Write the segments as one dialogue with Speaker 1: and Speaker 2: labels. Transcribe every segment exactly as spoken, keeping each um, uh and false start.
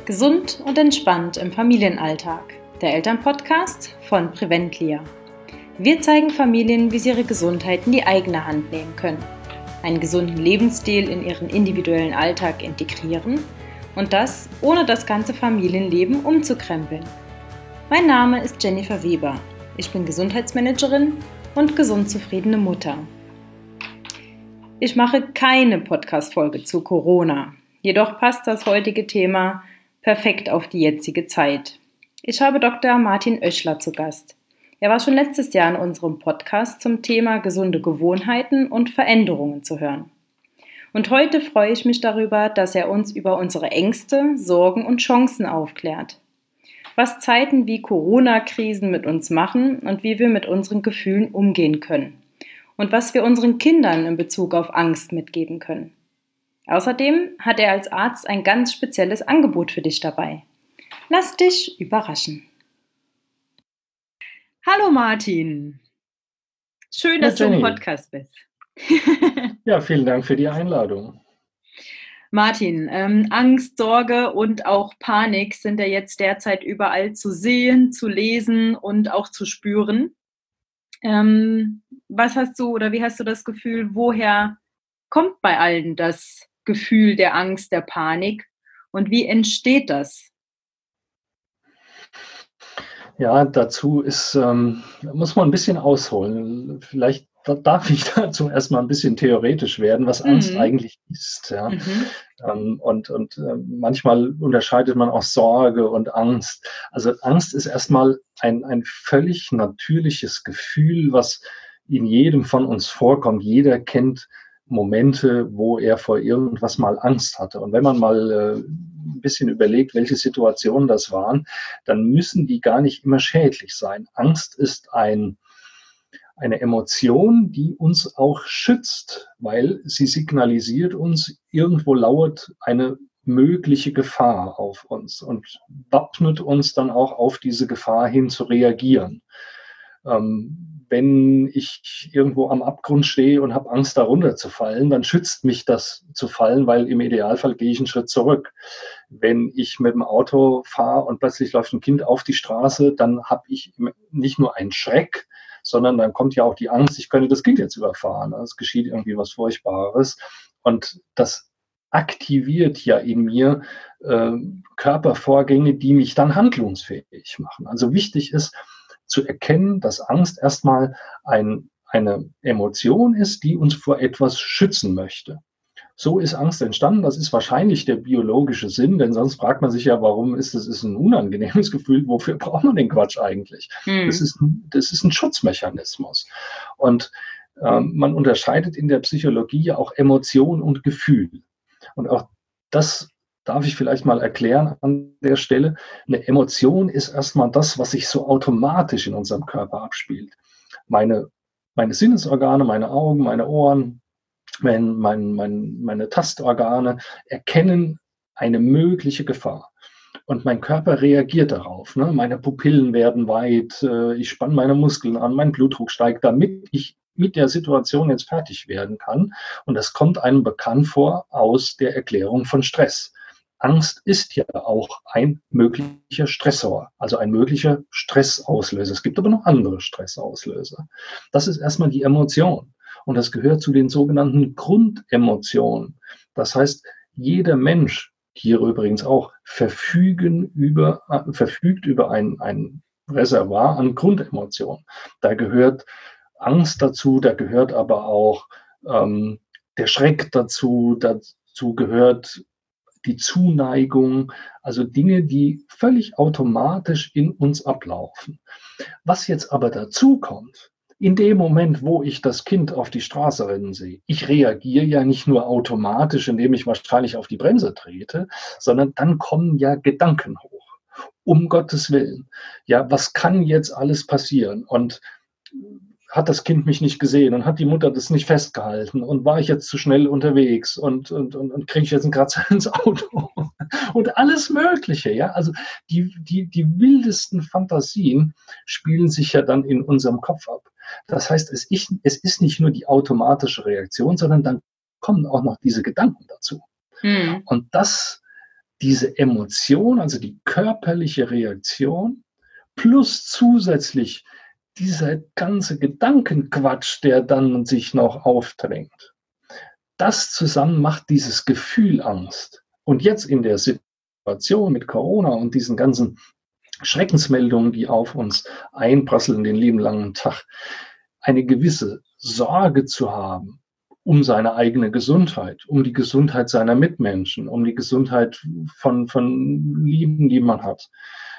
Speaker 1: Gesund und entspannt im Familienalltag. Der Elternpodcast von Preventlia. Wir zeigen Familien, wie sie ihre Gesundheit in die eigene Hand nehmen können, einen gesunden Lebensstil in ihren individuellen Alltag integrieren und das, ohne das ganze Familienleben umzukrempeln. Mein Name ist Jennifer Weber. Ich bin Gesundheitsmanagerin und gesund zufriedene Mutter. Ich mache keine Podcast-Folge zu Corona. Jedoch passt das heutige Thema perfekt auf die jetzige Zeit. Ich habe Doktor Martin Oeschler zu Gast. Er war schon letztes Jahr in unserem Podcast zum Thema gesunde Gewohnheiten und Veränderungen zu hören. Und heute freue ich mich darüber, dass er uns über unsere Ängste, Sorgen und Chancen aufklärt. Was Zeiten wie Corona-Krisen mit uns machen und wie wir mit unseren Gefühlen umgehen können. Und was wir unseren Kindern in Bezug auf Angst mitgeben können. Außerdem hat er als Arzt ein ganz spezielles Angebot für dich dabei. Lass dich überraschen. Hallo Martin. Schön, dass ja, du im Podcast bist.
Speaker 2: Ja, vielen Dank für die Einladung.
Speaker 1: Martin, ähm, Angst, Sorge und auch Panik sind ja jetzt derzeit überall zu sehen, zu lesen und auch zu spüren. Ähm, was hast du oder wie hast du das Gefühl, woher kommt bei allen das Gefühl der Angst, der Panik und wie entsteht das?
Speaker 2: Ja, dazu ist, ähm, muss man ein bisschen ausholen. Vielleicht darf ich dazu erstmal ein bisschen theoretisch werden, was mhm. Angst eigentlich ist. Ja? Mhm. Ähm, und und äh, manchmal unterscheidet man auch Sorge und Angst. Also Angst ist erstmal ein, ein völlig natürliches Gefühl, was in jedem von uns vorkommt. Jeder kennt Momente, wo er vor irgendwas mal Angst hatte. Und wenn man mal äh, ein bisschen überlegt, welche Situationen das waren, dann müssen die gar nicht immer schädlich sein. Angst ist ein, eine Emotion, die uns auch schützt, weil sie signalisiert uns, irgendwo lauert eine mögliche Gefahr auf uns und wappnet uns dann auch auf diese Gefahr hin zu reagieren. Ähm, wenn ich irgendwo am Abgrund stehe und habe Angst, da runterzufallen, dann schützt mich das zu fallen, weil im Idealfall gehe ich einen Schritt zurück. Wenn ich mit dem Auto fahre und plötzlich läuft ein Kind auf die Straße, dann habe ich nicht nur einen Schreck, sondern dann kommt ja auch die Angst, ich könnte das Kind jetzt überfahren. Es geschieht irgendwie was Furchtbares. Und das aktiviert ja in mir äh, Körpervorgänge, die mich dann handlungsfähig machen. Also wichtig ist, zu erkennen, dass Angst erstmal ein, eine Emotion ist, die uns vor etwas schützen möchte. So ist Angst entstanden. Das ist wahrscheinlich der biologische Sinn, denn sonst fragt man sich ja, warum ist das ist ein unangenehmes Gefühl? Wofür braucht man den Quatsch eigentlich? Mhm. Das ist, das ist ein Schutzmechanismus. Und ähm, man unterscheidet in der Psychologie ja auch Emotion und Gefühl. Und auch das darf ich vielleicht mal erklären an der Stelle. Eine Emotion ist erstmal das, was sich so automatisch in unserem Körper abspielt. Meine, meine Sinnesorgane, meine Augen, meine Ohren, mein, mein, mein, meine Tastorgane erkennen eine mögliche Gefahr. Und mein Körper reagiert darauf. Ne? Meine Pupillen werden weit, äh, ich spanne meine Muskeln an, mein Blutdruck steigt, damit ich mit der Situation jetzt fertig werden kann. Und das kommt einem bekannt vor aus der Erklärung von Stress. Angst ist ja auch ein möglicher Stressor, also ein möglicher Stressauslöser. Es gibt aber noch andere Stressauslöser. Das ist erstmal die Emotion. Und das gehört zu den sogenannten Grundemotionen. Das heißt, jeder Mensch, Tiere übrigens auch, verfügen über, äh, verfügt über ein, ein Reservoir an Grundemotionen. Da gehört Angst dazu, da gehört aber auch ähm, der Schreck dazu, dazu gehört die Zuneigung, also Dinge, die völlig automatisch in uns ablaufen. Was jetzt aber dazu kommt, in dem Moment, wo ich das Kind auf die Straße rennen sehe, ich reagiere ja nicht nur automatisch, indem ich wahrscheinlich auf die Bremse trete, sondern dann kommen ja Gedanken hoch. Um Gottes Willen. Ja, was kann jetzt alles passieren? Und hat das Kind mich nicht gesehen und hat die Mutter das nicht festgehalten und war ich jetzt zu schnell unterwegs und, und, und, und kriege ich jetzt einen Kratzer ins Auto und alles Mögliche. Ja, also die, die, die wildesten Fantasien spielen sich ja dann in unserem Kopf ab. Das heißt, es ist, es ist nicht nur die automatische Reaktion, sondern dann kommen auch noch diese Gedanken dazu. Mhm. Und das diese Emotion, also die körperliche Reaktion, plus zusätzlich dieser ganze Gedankenquatsch, der dann sich noch aufdrängt. Das zusammen macht dieses Gefühl Angst. Und jetzt in der Situation mit Corona und diesen ganzen Schreckensmeldungen, die auf uns einprasseln den lieben langen Tag, eine gewisse Sorge zu haben um seine eigene Gesundheit, um die Gesundheit seiner Mitmenschen, um die Gesundheit von, von Lieben, die man hat.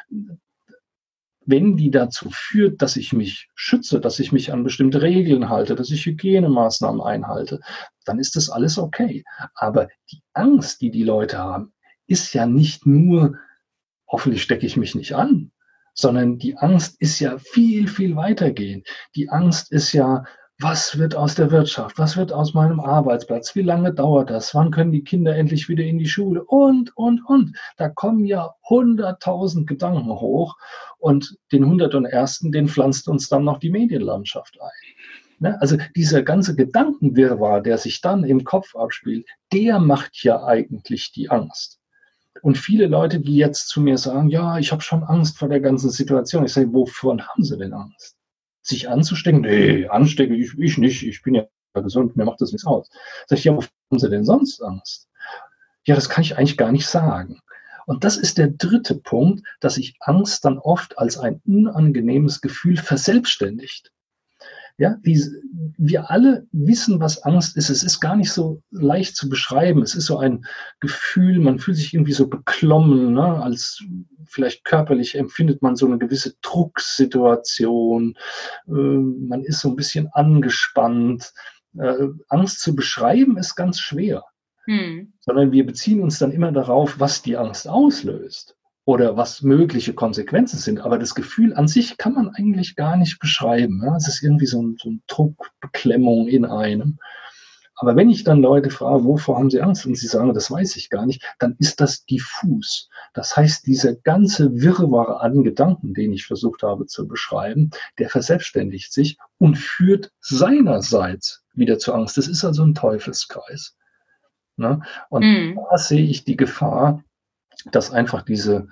Speaker 2: Wenn die dazu führt, dass ich mich schütze, dass ich mich an bestimmte Regeln halte, dass ich Hygienemaßnahmen einhalte, dann ist das alles okay. Aber die Angst, die die Leute haben, ist ja nicht nur, hoffentlich stecke ich mich nicht an, sondern die Angst ist ja viel, viel weitergehend. Die Angst ist ja, was wird aus der Wirtschaft? Was wird aus meinem Arbeitsplatz? Wie lange dauert das? Wann können die Kinder endlich wieder in die Schule? Und, und, und. Da kommen ja hunderttausend Gedanken hoch und den hundertersten, den pflanzt uns dann noch die Medienlandschaft ein. Also dieser ganze Gedankenwirrwarr, der sich dann im Kopf abspielt, der macht ja eigentlich die Angst. Und viele Leute, die jetzt zu mir sagen, ja, ich habe schon Angst vor der ganzen Situation. Ich sage, wovon haben sie denn Angst? Sich anzustecken? Nee, anstecke ich, ich nicht. Ich bin ja gesund, mir macht das nichts aus. Sag ich, ja, wovon haben sie denn sonst Angst? Ja, das kann ich eigentlich gar nicht sagen. Und das ist der dritte Punkt, dass sich Angst dann oft als ein unangenehmes Gefühl verselbstständigt. Ja, die, wir alle wissen, was Angst ist. Es ist gar nicht so leicht zu beschreiben. Es ist so ein Gefühl, man fühlt sich irgendwie so beklommen, ne? Als vielleicht körperlich empfindet man so eine gewisse Drucksituation. Äh, man ist so ein bisschen angespannt. Äh, Angst zu beschreiben ist ganz schwer. Hm. Sondern wir beziehen uns dann immer darauf, was die Angst auslöst oder was mögliche Konsequenzen sind. Aber das Gefühl an sich kann man eigentlich gar nicht beschreiben. Ja? Es ist irgendwie so ein, so ein Druck, Beklemmung in einem. Aber wenn ich dann Leute frage, wovor haben sie Angst? Und sie sagen, das weiß ich gar nicht, dann ist das diffus. Das heißt, dieser ganze Wirrwarr an Gedanken, den ich versucht habe zu beschreiben, der verselbstständigt sich und führt seinerseits wieder zur Angst. Das ist also ein Teufelskreis. Ne? Und mm. da sehe ich die Gefahr, dass einfach diese,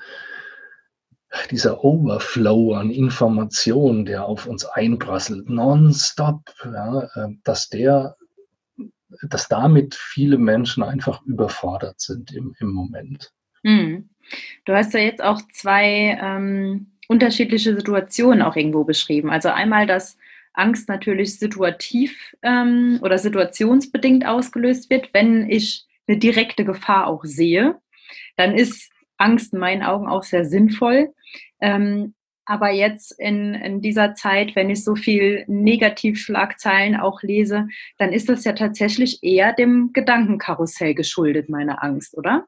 Speaker 2: dieser Overflow an Informationen, der auf uns einprasselt, nonstop, ja, dass der, dass damit viele Menschen einfach überfordert sind im, im Moment.
Speaker 1: Hm. Du hast ja jetzt auch zwei ähm, unterschiedliche Situationen auch irgendwo beschrieben. Also einmal, dass Angst natürlich situativ ähm, oder situationsbedingt ausgelöst wird, wenn ich eine direkte Gefahr auch sehe. Dann ist Angst in meinen Augen auch sehr sinnvoll. Ähm, aber jetzt in, in dieser Zeit, wenn ich so viel Negativschlagzeilen auch lese, dann ist das ja tatsächlich eher dem Gedankenkarussell geschuldet, meine Angst, oder?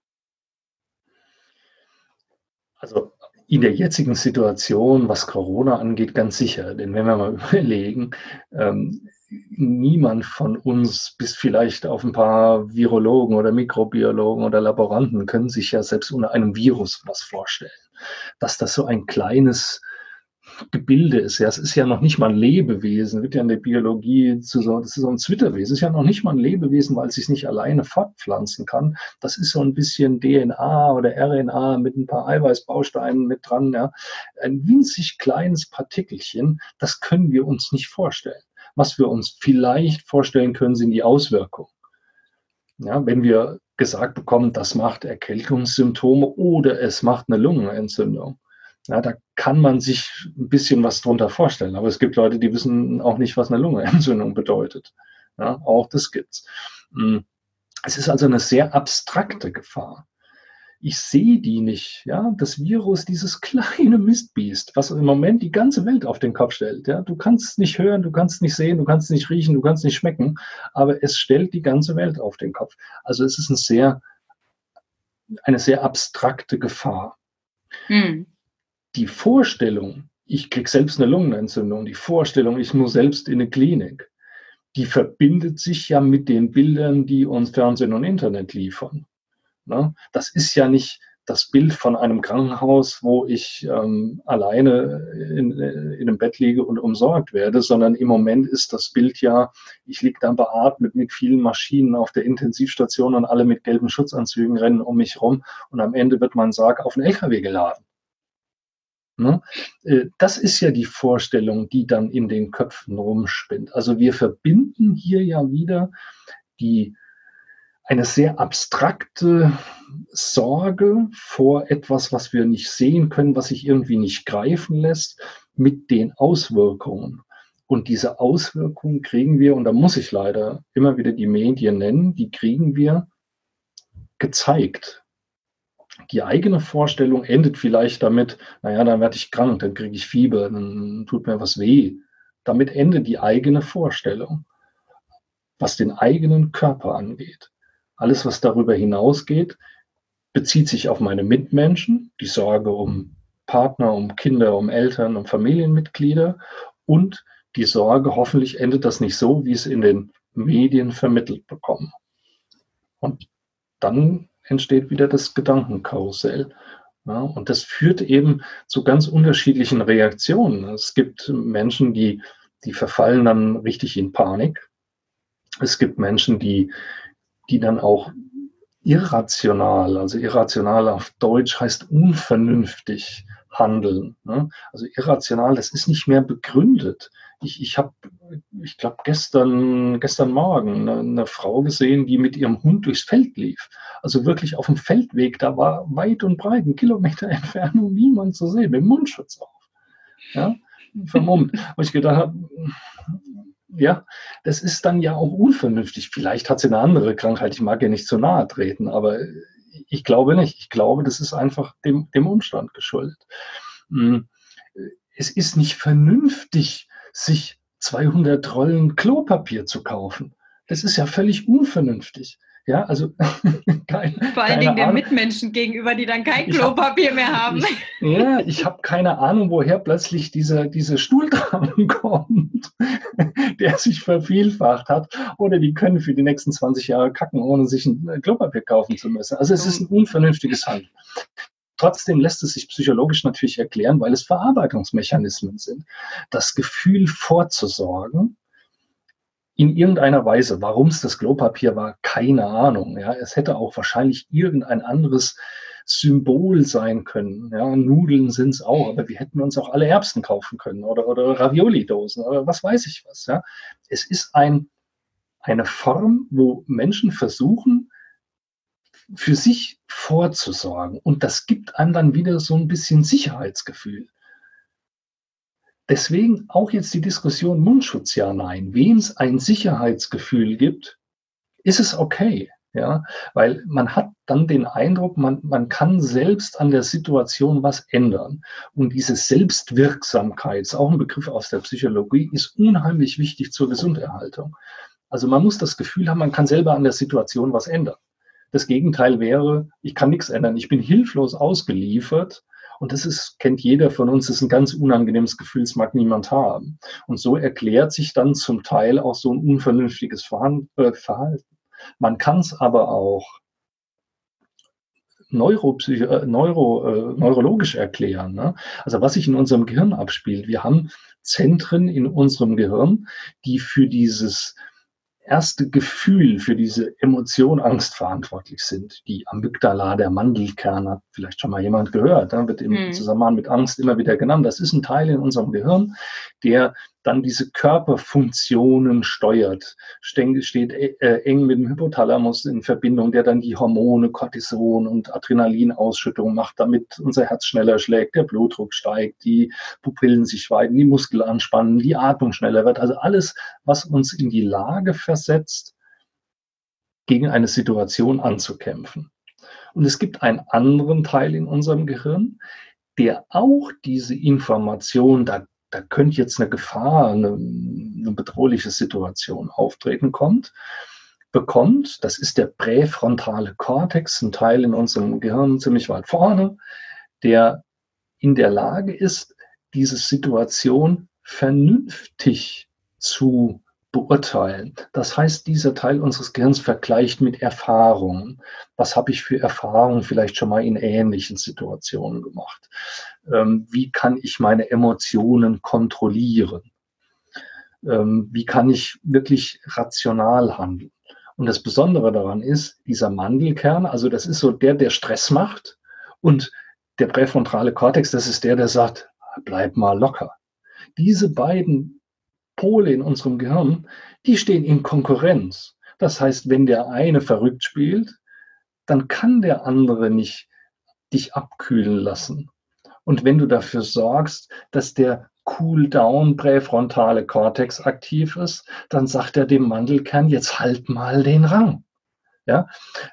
Speaker 2: Also in der jetzigen Situation, was Corona angeht, ganz sicher. Denn wenn wir mal überlegen, ähm, niemand von uns, bis vielleicht auf ein paar Virologen oder Mikrobiologen oder Laboranten, können sich ja selbst unter einem Virus was vorstellen. Dass das so ein kleines Gebilde ist. Ja, es ist ja noch nicht mal ein Lebewesen, wird ja in der Biologie zu so, das ist so ein Zwitterwesen, es ist ja noch nicht mal ein Lebewesen, weil es sich nicht alleine fortpflanzen kann. Das ist so ein bisschen D N A oder R N A mit ein paar Eiweißbausteinen mit dran. Ja. Ein winzig kleines Partikelchen, das können wir uns nicht vorstellen. Was wir uns vielleicht vorstellen können, sind die Auswirkungen. Ja, wenn wir gesagt bekommen, das macht Erkältungssymptome oder es macht eine Lungenentzündung. Ja, da kann man sich ein bisschen was drunter vorstellen. Aber es gibt Leute, die wissen auch nicht, was eine Lungenentzündung bedeutet. Ja, auch das gibt's. Es ist also eine sehr abstrakte Gefahr. Ich sehe die nicht. Ja, das Virus, dieses kleine Mistbiest, was im Moment die ganze Welt auf den Kopf stellt. Ja, du kannst es nicht hören, du kannst es nicht sehen, du kannst es nicht riechen, du kannst es nicht schmecken, aber es stellt die ganze Welt auf den Kopf. Also es ist ein sehr, eine sehr abstrakte Gefahr. Hm. Die Vorstellung, ich kriege selbst eine Lungenentzündung, die Vorstellung, ich muss selbst in eine Klinik, die verbindet sich ja mit den Bildern, die uns Fernsehen und Internet liefern. Ne? Das ist ja nicht das Bild von einem Krankenhaus, wo ich ähm, alleine in, in einem Bett liege und umsorgt werde, sondern im Moment ist das Bild ja, ich liege da beatmet mit vielen Maschinen auf der Intensivstation und alle mit gelben Schutzanzügen rennen um mich rum und am Ende wird mein Sarg auf den L K W geladen. Ne? Das ist ja die Vorstellung, die dann in den Köpfen rumspinnt. Also wir verbinden hier ja wieder die eine sehr abstrakte Sorge vor etwas, was wir nicht sehen können, was sich irgendwie nicht greifen lässt, mit den Auswirkungen. Und diese Auswirkungen kriegen wir, und da muss ich leider immer wieder die Medien nennen, die kriegen wir gezeigt. Die eigene Vorstellung endet vielleicht damit, naja, dann werde ich krank, dann kriege ich Fieber, dann tut mir was weh. Damit endet die eigene Vorstellung, was den eigenen Körper angeht. Alles, was darüber hinausgeht, bezieht sich auf meine Mitmenschen, die Sorge um Partner, um Kinder, um Eltern, um Familienmitglieder und die Sorge, hoffentlich endet das nicht so, wie es in den Medien vermittelt bekommen. Und dann entsteht wieder das Gedankenkarussell. Ja, und das führt eben zu ganz unterschiedlichen Reaktionen. Es gibt Menschen, die, die verfallen dann richtig in Panik. Es gibt Menschen, die die dann auch irrational, also irrational auf Deutsch heißt unvernünftig handeln. Ne? Also irrational, das ist nicht mehr begründet. Ich, ich habe, ich glaube, gestern, gestern Morgen eine, eine Frau gesehen, die mit ihrem Hund durchs Feld lief. Also wirklich auf dem Feldweg, da war weit und breit, ein Kilometer Entfernung, niemand zu sehen, mit dem Mundschutz auf. Ja? Vermummt. Wo ich gedacht habe, ja, das ist dann ja auch unvernünftig. Vielleicht hat sie eine andere Krankheit, ich mag ihr nicht zu nahe treten, aber ich glaube nicht. Ich glaube, das ist einfach dem, dem Umstand geschuldet. Es ist nicht vernünftig, sich zweihundert Rollen Klopapier zu kaufen. Das ist ja völlig unvernünftig. Ja, also
Speaker 1: keine, vor allen Dingen den Mitmenschen gegenüber, die dann kein Klopapier hab, mehr haben.
Speaker 2: Ich, ja, ich habe keine Ahnung, woher plötzlich dieser, dieser Stuhl dran kommt, der sich vervielfacht hat. Oder die können für die nächsten zwanzig Jahre kacken, ohne sich ein Klopapier kaufen zu müssen. Also es ist ein unvernünftiges Handeln. Trotzdem lässt es sich psychologisch natürlich erklären, weil es Verarbeitungsmechanismen sind. Das Gefühl vorzusorgen, in irgendeiner Weise, warum es das Klopapier war, keine Ahnung. Ja, es hätte auch wahrscheinlich irgendein anderes Symbol sein können. Ja, Nudeln sind es auch, aber wir hätten uns auch alle Erbsen kaufen können oder, oder Ravioli-Dosen oder was weiß ich was. Ja. Es ist ein, eine Form, wo Menschen versuchen, für sich vorzusorgen. Und das gibt einem dann wieder so ein bisschen Sicherheitsgefühl. Deswegen auch jetzt die Diskussion Mundschutz ja, nein. Wem es ein Sicherheitsgefühl gibt, ist es okay. Ja, weil man hat dann den Eindruck, man, man kann selbst an der Situation was ändern. Und diese Selbstwirksamkeit, ist auch ein Begriff aus der Psychologie, ist unheimlich wichtig zur Gesunderhaltung. Also man muss das Gefühl haben, man kann selber an der Situation was ändern. Das Gegenteil wäre, ich kann nichts ändern, ich bin hilflos ausgeliefert. Und das ist, kennt jeder von uns, das ist ein ganz unangenehmes Gefühl, das mag niemand haben. Und so erklärt sich dann zum Teil auch so ein unvernünftiges Verhalten. Man kann es aber auch neuropsych- äh, neuro, äh, neurologisch erklären. Ne? Also was sich in unserem Gehirn abspielt. Wir haben Zentren in unserem Gehirn, die für dieses erste Gefühl, für diese Emotion Angst verantwortlich sind. Die Amygdala, der Mandelkern, hat vielleicht schon mal jemand gehört, ne? Wird im hm. Zusammenhang mit Angst immer wieder genannt. Das ist ein Teil in unserem Gehirn, der dann diese Körperfunktionen steuert, steht äh, eng mit dem Hypothalamus in Verbindung, der dann die Hormone, Cortison und Adrenalinausschüttung macht, damit unser Herz schneller schlägt, der Blutdruck steigt, die Pupillen sich weiten, die Muskeln anspannen, die Atmung schneller wird. Also alles, was uns in die Lage versetzt, gegen eine Situation anzukämpfen. Und es gibt einen anderen Teil in unserem Gehirn, der auch diese Information, da da könnte jetzt eine Gefahr, eine, eine bedrohliche Situation auftreten, kommt, bekommt, das ist der präfrontale Kortex, ein Teil in unserem Gehirn ziemlich weit vorne, der in der Lage ist, diese Situation vernünftig zu beurteilen. Das heißt, dieser Teil unseres Gehirns vergleicht mit Erfahrungen. Was habe ich für Erfahrungen vielleicht schon mal in ähnlichen Situationen gemacht? Ähm, wie kann ich meine Emotionen kontrollieren? Ähm, wie kann ich wirklich rational handeln? Und das Besondere daran ist, dieser Mandelkern, also das ist so der, der Stress macht, und der präfrontale Kortex, das ist der, der sagt, bleib mal locker. Diese beiden Pole in unserem Gehirn, die stehen in Konkurrenz. Das heißt, wenn der eine verrückt spielt, dann kann der andere nicht dich abkühlen lassen. Und wenn du dafür sorgst, dass der Cool-Down präfrontale Kortex aktiv ist, dann sagt er dem Mandelkern, jetzt halt mal den Rang. Ja?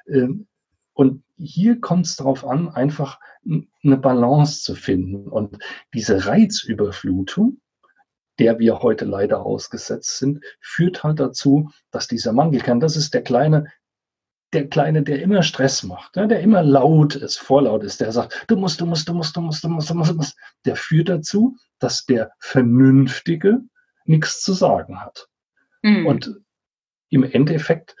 Speaker 2: Und hier kommt es darauf an, einfach eine Balance zu finden. Und diese Reizüberflutung, der wir heute leider ausgesetzt sind, führt halt dazu, dass dieser Mandelkern, das ist der kleine, der Kleine, der immer Stress macht, ne, der immer laut ist, vorlaut ist, der sagt, du musst, du musst, du musst, du musst, du musst, du musst, du musst, der führt dazu, dass der Vernünftige nichts zu sagen hat. Mhm. Und im Endeffekt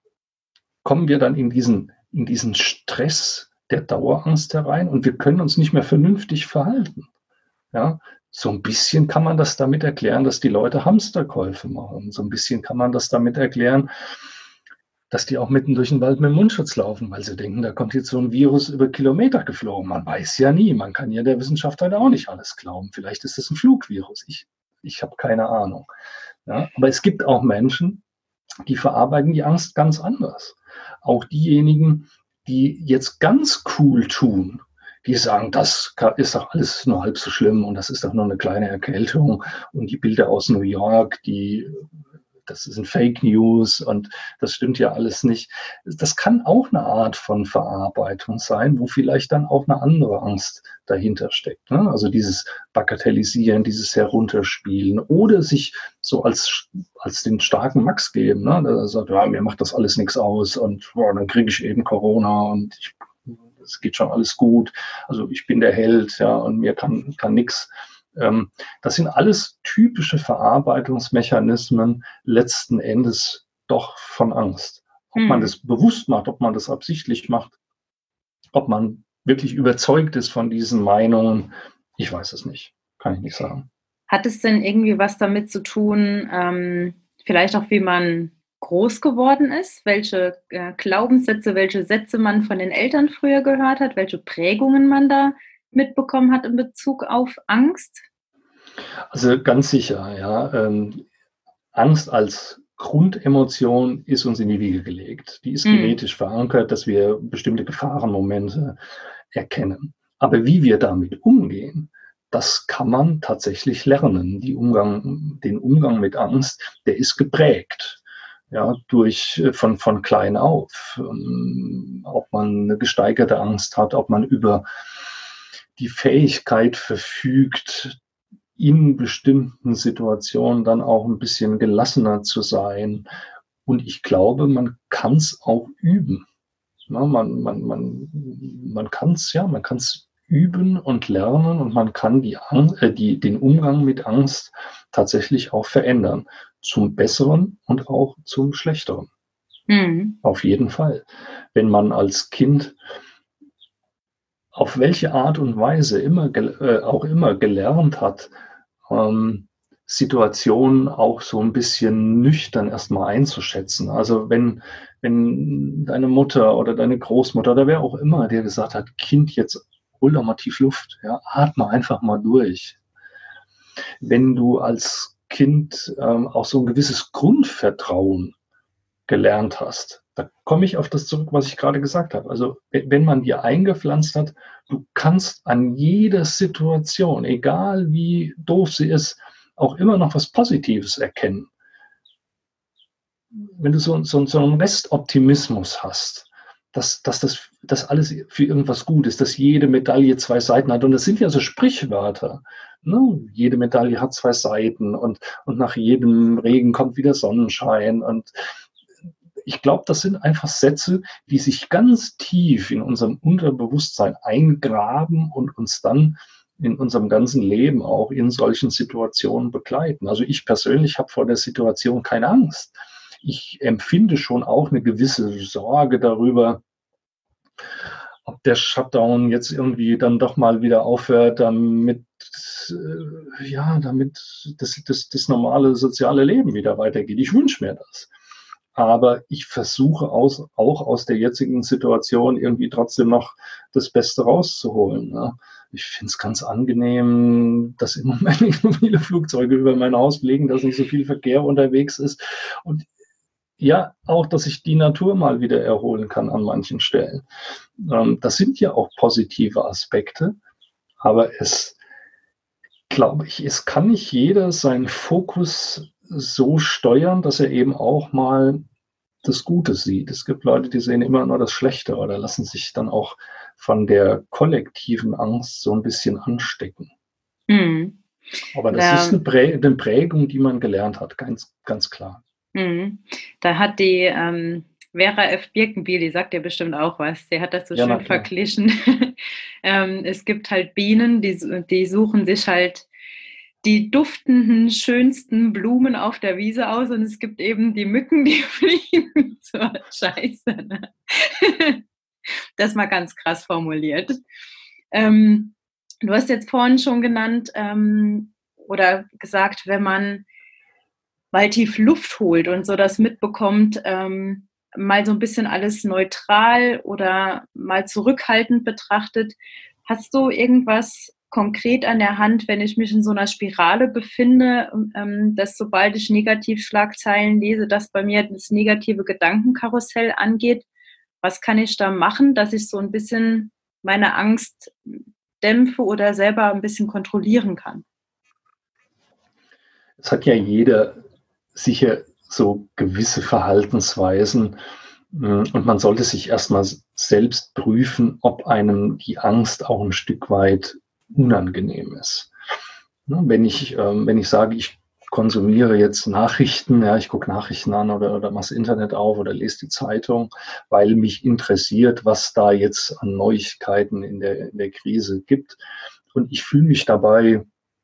Speaker 2: kommen wir dann in diesen, in diesen Stress der Dauerangst herein und wir können uns nicht mehr vernünftig verhalten. Ja, so ein bisschen kann man das damit erklären, dass die Leute Hamsterkäufe machen. So ein bisschen kann man das damit erklären, dass die auch mitten durch den Wald mit dem Mundschutz laufen, weil sie denken, da kommt jetzt so ein Virus über Kilometer geflogen. Man weiß ja nie, man kann ja der Wissenschaft halt auch nicht alles glauben. Vielleicht ist es ein Flugvirus, ich, ich habe keine Ahnung. Ja, aber es gibt auch Menschen, die verarbeiten die Angst ganz anders. Auch diejenigen, die jetzt ganz cool tun, die sagen, das ist doch alles nur halb so schlimm und das ist doch nur eine kleine Erkältung und die Bilder aus New York, die... das sind Fake News und das stimmt ja alles nicht. Das kann auch eine Art von Verarbeitung sein, wo vielleicht dann auch eine andere Angst dahinter steckt. Ne? Also dieses Bagatellisieren, dieses Herunterspielen oder sich so als, als den starken Max geben. Ne? Der sagt, ja, mir macht das alles nichts aus und boah, dann kriege ich eben Corona und ich, es geht schon alles gut. Also ich bin der Held, ja, und mir kann, kann nichts. Das sind alles typische Verarbeitungsmechanismen letzten Endes doch von Angst. Ob man das bewusst macht, ob man das absichtlich macht, ob man wirklich überzeugt ist von diesen Meinungen, ich weiß es nicht, kann ich nicht sagen.
Speaker 1: Hat es denn irgendwie was damit zu tun, ähm, vielleicht auch wie man groß geworden ist, welche äh, Glaubenssätze, welche Sätze man von den Eltern früher gehört hat, welche Prägungen man da mitbekommen hat in Bezug auf Angst?
Speaker 2: Also ganz sicher, ja. Ähm, Angst als Grundemotion ist uns in die Wiege gelegt. Die ist mhm. genetisch verankert, dass wir bestimmte Gefahrenmomente erkennen. Aber wie wir damit umgehen, das kann man tatsächlich lernen. Die Umgang, den Umgang mit Angst, der ist geprägt. Ja, durch, von, von klein auf. Ähm, ob man eine gesteigerte Angst hat, ob man über die Fähigkeit verfügt, in bestimmten Situationen dann auch ein bisschen gelassener zu sein. Und ich glaube, man kann es auch üben. Ja, man man, man, man kann es ja, man kann es üben und lernen und man kann die, äh, die, den Umgang mit Angst tatsächlich auch verändern. Zum Besseren und auch zum Schlechteren. Mhm. Auf jeden Fall. Wenn man als Kind auf welche Art und Weise immer, äh, auch immer gelernt hat, ähm, Situationen auch so ein bisschen nüchtern erstmal einzuschätzen. Also wenn, wenn deine Mutter oder deine Großmutter oder wer auch immer dir gesagt hat, Kind, jetzt hol doch mal tief Luft, ja, atme einfach mal durch. Wenn du als Kind ähm, auch so ein gewisses Grundvertrauen gelernt hast, da komme ich auf das zurück, was ich gerade gesagt habe. Also wenn man dir eingepflanzt hat, du kannst an jeder Situation, egal wie doof sie ist, auch immer noch was Positives erkennen. Wenn du so, so, so einen Restoptimismus hast, dass, dass das dass alles für irgendwas gut ist, dass jede Medaille zwei Seiten hat. Und das sind ja so Sprichwörter. Ne? Jede Medaille hat zwei Seiten und, und nach jedem Regen kommt wieder Sonnenschein. Und ich glaube, das sind einfach Sätze, die sich ganz tief in unserem Unterbewusstsein eingraben und uns dann in unserem ganzen Leben auch in solchen Situationen begleiten. Also ich persönlich habe vor der Situation keine Angst. Ich empfinde schon auch eine gewisse Sorge darüber, ob der Shutdown jetzt irgendwie dann doch mal wieder aufhört, damit, äh, ja, damit das, das, das normale soziale Leben wieder weitergeht. Ich wünsche mir das. Aber ich versuche aus, auch aus der jetzigen Situation irgendwie trotzdem noch das Beste rauszuholen. Ne? Ich finde es ganz angenehm, dass im Moment nicht so viele Flugzeuge über mein Haus fliegen, dass nicht so viel Verkehr unterwegs ist. Und ja, auch, dass ich die Natur mal wieder erholen kann an manchen Stellen. Ähm, das sind ja auch positive Aspekte, aber es, glaube ich, es kann nicht jeder seinen Fokus so steuern, dass er eben auch mal das Gute sieht. Es gibt Leute, die sehen immer nur das Schlechte oder lassen sich dann auch von der kollektiven Angst so ein bisschen anstecken.
Speaker 1: Mhm.
Speaker 2: Aber das
Speaker 1: Da,
Speaker 2: ist eine, Prä eine Prägung, die man gelernt hat, ganz, ganz klar.
Speaker 1: mhm. Da hat die ähm, Vera F. Birkenbiel, die sagt ja bestimmt auch was, die hat das so
Speaker 2: Ja, na
Speaker 1: schön
Speaker 2: klar.
Speaker 1: verglichen. ähm, es gibt halt Bienen, die, die suchen sich halt die duftenden, schönsten Blumen auf der Wiese aus und es gibt eben die Mücken, die fliegen zur Scheiße. Ne? Das mal ganz krass formuliert. Ähm, du hast jetzt vorhin schon genannt ähm, oder gesagt, wenn man mal tief Luft holt und so das mitbekommt, ähm, mal so ein bisschen alles neutral oder mal zurückhaltend betrachtet. Hast du irgendwas konkret an der Hand, wenn ich mich in so einer Spirale befinde, ähm, dass sobald ich Negativschlagzeilen lese, dass bei mir das negative Gedankenkarussell angeht? Was kann ich da machen, dass ich so ein bisschen meine Angst dämpfe oder selber ein bisschen kontrollieren kann?
Speaker 2: Es hat ja jeder sicher so gewisse Verhaltensweisen, und man sollte sich erstmal selbst prüfen, ob einem die Angst auch ein Stück weit unangenehm ist. Wenn ich, wenn ich sage, ich konsumiere jetzt Nachrichten, ja, ich gucke Nachrichten an oder, oder mache das Internet auf oder lese die Zeitung, weil mich interessiert, was da jetzt an Neuigkeiten in der, in der Krise gibt. Und ich fühle mich dabei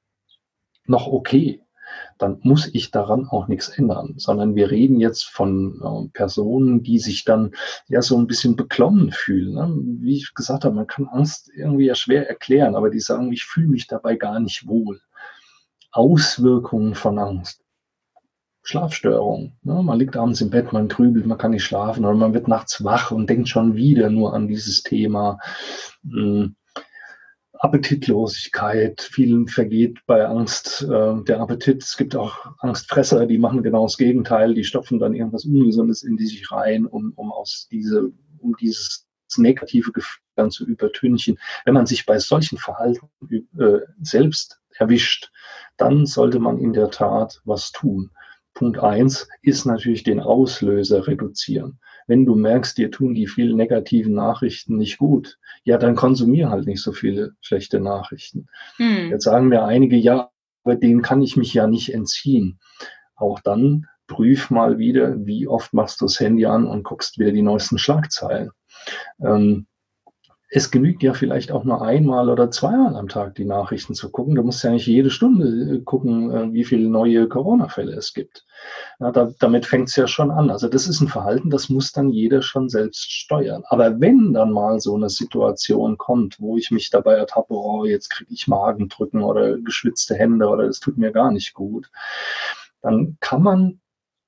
Speaker 2: noch okay, dann muss ich daran auch nichts ändern, sondern wir reden jetzt von äh, Personen, die sich dann ja so ein bisschen beklommen fühlen. Ne? Wie ich gesagt habe, man kann Angst irgendwie ja schwer erklären, aber die sagen, ich fühle mich dabei gar nicht wohl. Auswirkungen von Angst. Schlafstörungen. Ne? Man liegt abends im Bett, man grübelt, man kann nicht schlafen oder man wird nachts wach und denkt schon wieder nur an dieses Thema. Hm. Appetitlosigkeit, vielen vergeht bei Angst äh, der Appetit. Es gibt auch Angstfresser, die machen genau das Gegenteil, die stopfen dann irgendwas Ungesundes in die sich rein, um, um aus diese, um dieses negative Gefühl dann zu übertünchen. Wenn man sich bei solchen Verhalten äh, selbst erwischt, dann sollte man in der Tat was tun. Punkt eins ist natürlich den Auslöser reduzieren. Wenn du merkst, dir tun die vielen negativen Nachrichten nicht gut, ja, dann konsumier halt nicht so viele schlechte Nachrichten. Hm. Jetzt sagen mir einige, ja, aber denen kann ich mich ja nicht entziehen. Auch dann prüf mal wieder, wie oft machst du das Handy an und guckst wieder die neuesten Schlagzeilen. Ähm, es genügt ja vielleicht auch nur einmal oder zweimal am Tag die Nachrichten zu gucken. Du musst ja nicht jede Stunde gucken, wie viele neue Corona-Fälle es gibt. Ja, da, damit fängt es ja schon an. Also das ist ein Verhalten, das muss dann jeder schon selbst steuern. Aber wenn dann mal so eine Situation kommt, wo ich mich dabei ertappe, oh, jetzt kriege ich Magendrücken oder geschwitzte Hände oder es tut mir gar nicht gut, dann kann man,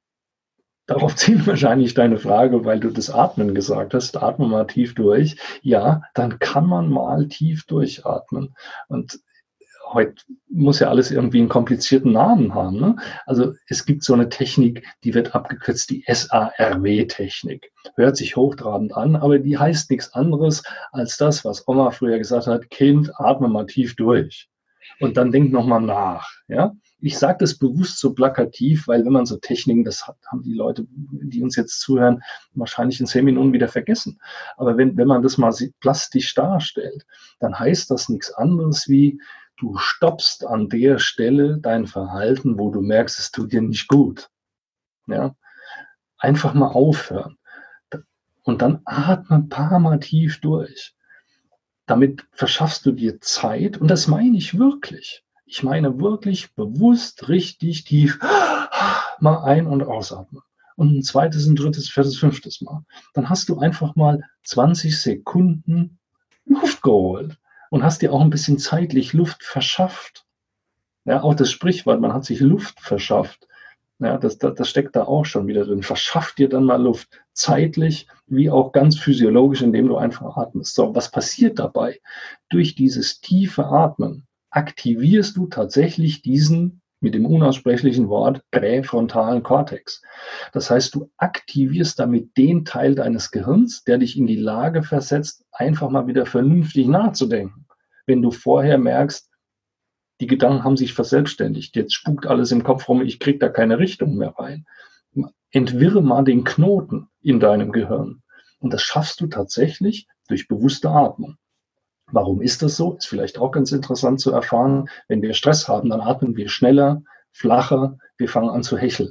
Speaker 2: darauf zielt wahrscheinlich deine Frage, weil du das Atmen gesagt hast, atme mal tief durch. Ja, dann kann man mal tief durchatmen. Und heute muss ja alles irgendwie einen komplizierten Namen haben. Ne? Also es gibt so eine Technik, die wird abgekürzt, die S A R W-Technik. Hört sich hochtrabend an, aber die heißt nichts anderes als das, was Oma früher gesagt hat, Kind, atme mal tief durch. Und dann denk nochmal nach. Ja? Ich sage das bewusst so plakativ, weil wenn man so Techniken, das haben die Leute, die uns jetzt zuhören, wahrscheinlich in zehn Minuten wieder vergessen. Aber wenn, wenn man das mal plastisch darstellt, dann heißt das nichts anderes wie, du stoppst an der Stelle dein Verhalten, wo du merkst, es tut dir nicht gut. Ja? Einfach mal aufhören. Und dann atme ein paar Mal tief durch. damit verschaffst du dir Zeit, und das meine ich wirklich. Ich meine wirklich bewusst, richtig tief mal ein- und ausatmen. Und ein zweites, ein drittes, viertes, fünftes Mal. Dann hast du einfach mal zwanzig Sekunden Luft geholt und hast dir auch ein bisschen zeitlich Luft verschafft. Ja, auch das Sprichwort, man hat sich Luft verschafft. Ja, das, das, das steckt da auch schon wieder drin. Verschaff dir dann mal Luft, zeitlich wie auch ganz physiologisch, indem du einfach atmest. So, was passiert dabei? Durch dieses tiefe Atmen aktivierst du tatsächlich diesen, mit dem unaussprechlichen Wort, präfrontalen Kortex. Das heißt, du aktivierst damit den Teil deines Gehirns, der dich in die Lage versetzt, einfach mal wieder vernünftig nachzudenken. Wenn du vorher merkst, die Gedanken haben sich verselbstständigt. Jetzt spukt alles im Kopf rum, ich kriege da keine Richtung mehr rein. Entwirre mal den Knoten in deinem Gehirn. Und das schaffst du tatsächlich durch bewusste Atmung. Warum ist das so? Ist vielleicht auch ganz interessant zu erfahren. Wenn wir Stress haben, dann atmen wir schneller, flacher, wir fangen an zu hecheln.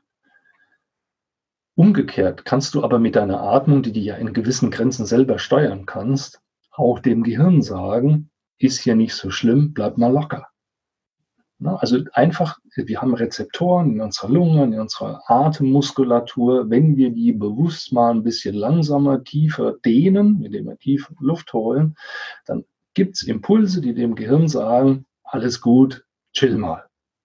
Speaker 2: Umgekehrt kannst du aber mit deiner Atmung, die du ja in gewissen Grenzen selber steuern kannst, auch dem Gehirn sagen, ist hier nicht so schlimm, bleib mal locker. Also einfach, wir haben Rezeptoren in unserer Lunge, in unserer Atemmuskulatur. Wenn wir die bewusst mal ein bisschen langsamer, tiefer dehnen, indem wir tief Luft holen, dann gibt es Impulse, die dem Gehirn sagen, alles gut, chill mal.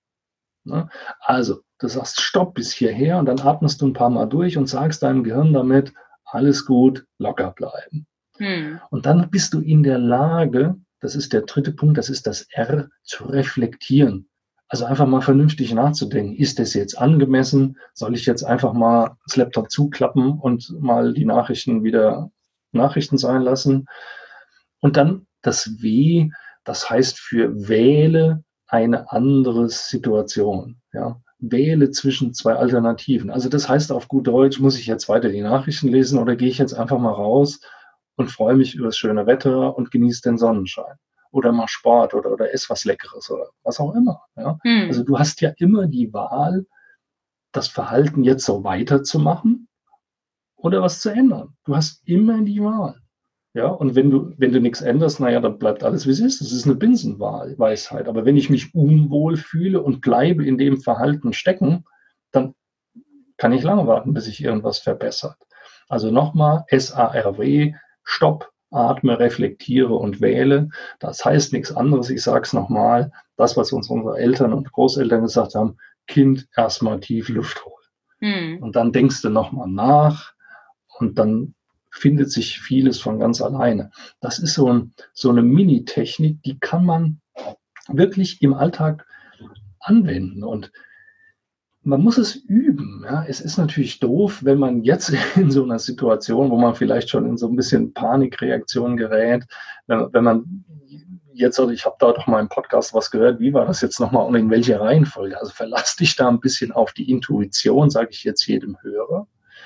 Speaker 2: Also, du sagst Stopp bis hierher und dann atmest du ein paar Mal durch und sagst deinem Gehirn damit, alles gut, locker bleiben. Hm. Und dann bist du in der Lage, das ist der dritte Punkt, das ist das R, zu reflektieren. Also einfach mal vernünftig nachzudenken. Ist das jetzt angemessen? Soll ich jetzt einfach mal das Laptop zuklappen und mal die Nachrichten wieder Nachrichten sein lassen? Und dann das W, das heißt für wähle eine andere Situation. Ja? Wähle zwischen zwei Alternativen. Also das heißt auf gut Deutsch, muss ich jetzt weiter die Nachrichten lesen oder gehe ich jetzt einfach mal raus und freue mich über das schöne Wetter und genieße den Sonnenschein. Oder mach Sport oder, oder ess was Leckeres oder was auch immer. Ja? Hm. Also du hast ja immer die Wahl, das Verhalten jetzt so weiterzumachen oder was zu ändern. Du hast immer die Wahl. Ja, und wenn du, wenn du nichts änderst, naja, dann bleibt alles, wie es ist. Das ist eine Binsenweisheit. Aber wenn ich mich unwohl fühle und bleibe in dem Verhalten stecken, dann kann ich lange warten, bis sich irgendwas verbessert. Also nochmal, S A R W, Stopp, atme, reflektiere und wähle. Das heißt nichts anderes, ich sage es nochmal, das, was uns unsere Eltern und Großeltern gesagt haben, Kind, erstmal tief Luft holen. Hm. Und dann denkst du nochmal nach und dann findet sich vieles von ganz alleine. Das ist so, ein, so eine Mini-Technik, die kann man wirklich im Alltag anwenden und man muss es üben. Ja. Es ist natürlich doof, wenn man jetzt in so einer Situation, wo man vielleicht schon in so ein bisschen Panikreaktion gerät, wenn, wenn man jetzt, also ich habe da doch mal im Podcast was gehört, wie war das jetzt nochmal und in welcher Reihenfolge? Also verlass dich da ein bisschen auf die Intuition, sage ich jetzt jedem Hörer.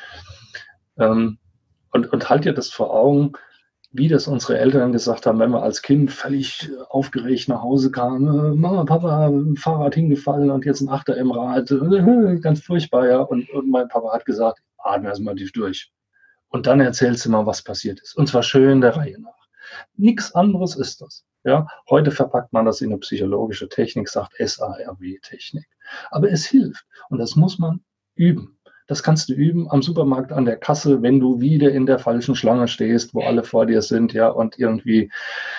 Speaker 2: Ähm, Und, und halt dir das vor Augen, wie das unsere Eltern gesagt haben, wenn wir als Kind völlig aufgeregt nach Hause kamen, Mama, Papa, Fahrrad hingefallen und jetzt ein Achter im Rad, ganz furchtbar, ja. Und, und mein Papa hat gesagt, atme erst mal tief durch. Und dann erzählst du mal, was passiert ist. Und zwar schön der Reihe nach. Nichts anderes ist das. Ja. Heute verpackt man das in eine psychologische Technik, sagt S A R W-Technik. Aber es hilft. Und das muss man üben. Das kannst du üben am Supermarkt an der Kasse, wenn du wieder in der falschen Schlange stehst, wo alle vor dir sind, ja, und irgendwie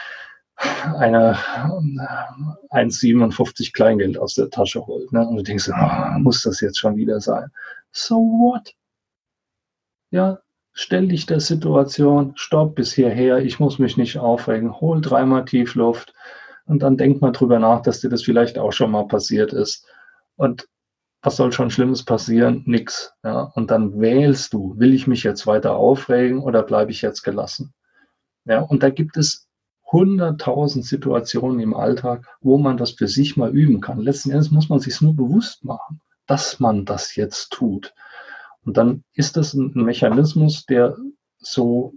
Speaker 2: eine eins Komma siebenundfünfzig Kleingeld aus der Tasche holt. Ne? Und du denkst, oh, muss das jetzt schon wieder sein? So what? Ja, stell dich der Situation, stopp bis hierher, ich muss mich nicht aufregen, hol dreimal Tiefluft und dann denk mal drüber nach, dass dir das vielleicht auch schon mal passiert ist. Und was soll schon Schlimmes passieren? Nix. Ja? Und dann wählst du, will ich mich jetzt weiter aufregen oder bleibe ich jetzt gelassen? Ja? Und da gibt es hunderttausend Situationen im Alltag, wo man das für sich mal üben kann. Letzten Endes muss man sich nur bewusst machen, dass man das jetzt tut. Und dann ist das ein Mechanismus, der so,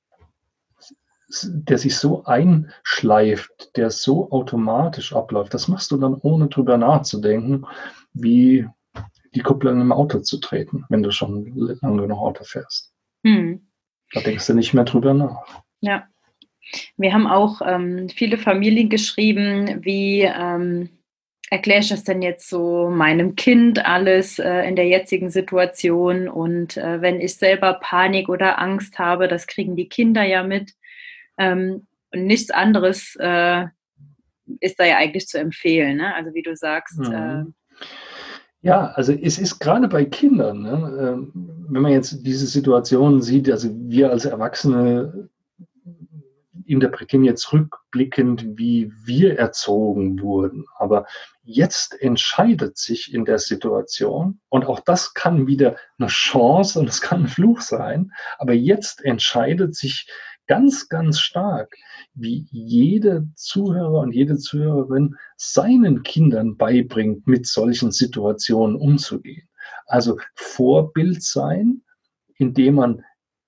Speaker 2: der sich so einschleift, der so automatisch abläuft. Das machst du dann ohne drüber nachzudenken, wie die Kupplung im Auto zu treten, wenn du schon lange genug Auto fährst. Hm. Da denkst du nicht mehr drüber nach.
Speaker 1: Ja. Wir haben auch ähm, viele Familien geschrieben, wie ähm, erkläre ich das denn jetzt so meinem Kind alles äh, in der jetzigen Situation, und äh, wenn ich selber Panik oder Angst habe, das kriegen die Kinder ja mit, ähm, und nichts anderes äh, ist da ja eigentlich zu empfehlen, ne? Also wie du sagst. Äh,
Speaker 2: Mhm. Ja, also es ist gerade bei Kindern, ne, ähm, wenn man jetzt diese Situation sieht, also wir als Erwachsene interpretieren jetzt rückblickend, wie wir erzogen wurden. Aber jetzt entscheidet sich in der Situation, und auch das kann wieder eine Chance und es kann ein Fluch sein, aber jetzt entscheidet sich ganz, ganz stark, wie jeder Zuhörer und jede Zuhörerin seinen Kindern beibringt, mit solchen Situationen umzugehen. Also Vorbild sein, indem man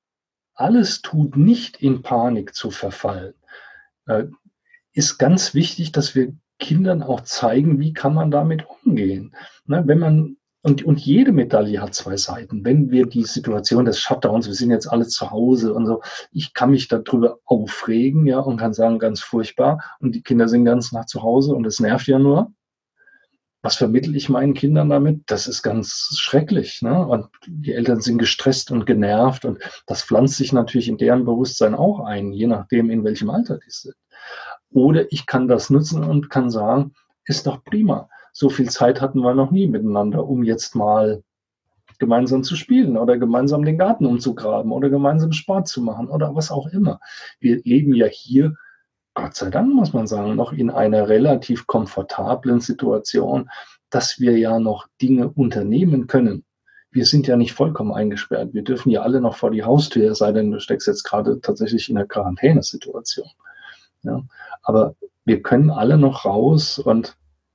Speaker 2: alles tut, nicht in Panik zu verfallen, äh, ist ganz wichtig, dass wir Kindern auch zeigen, wie kann man damit umgehen. Ne, wenn man, und, und jede Medaille hat zwei Seiten. Wenn wir die Situation des Shutdowns, wir sind jetzt alle zu Hause und so, ich kann mich darüber aufregen, ja, und kann sagen, ganz furchtbar, und die Kinder sind ganz nach zu Hause und es nervt ja nur. Was vermittle ich meinen Kindern damit? Das ist ganz schrecklich, ne? Und die Eltern sind gestresst und genervt, und das pflanzt sich natürlich in deren Bewusstsein auch ein, je nachdem, in welchem Alter die sind. Oder ich kann das nutzen und kann sagen, ist doch prima. So viel Zeit hatten wir noch nie miteinander, um jetzt mal gemeinsam zu spielen oder gemeinsam den Garten umzugraben oder gemeinsam Sport zu machen oder was auch immer. Wir leben ja hier, Gott sei Dank, muss man sagen, noch in einer relativ komfortablen Situation, dass wir ja noch Dinge unternehmen können. Wir sind ja nicht vollkommen eingesperrt. Wir dürfen ja alle noch vor die Haustür, es sei denn, du steckst jetzt gerade tatsächlich in einer Quarantänesituation. Ja, aber wir können alle noch raus und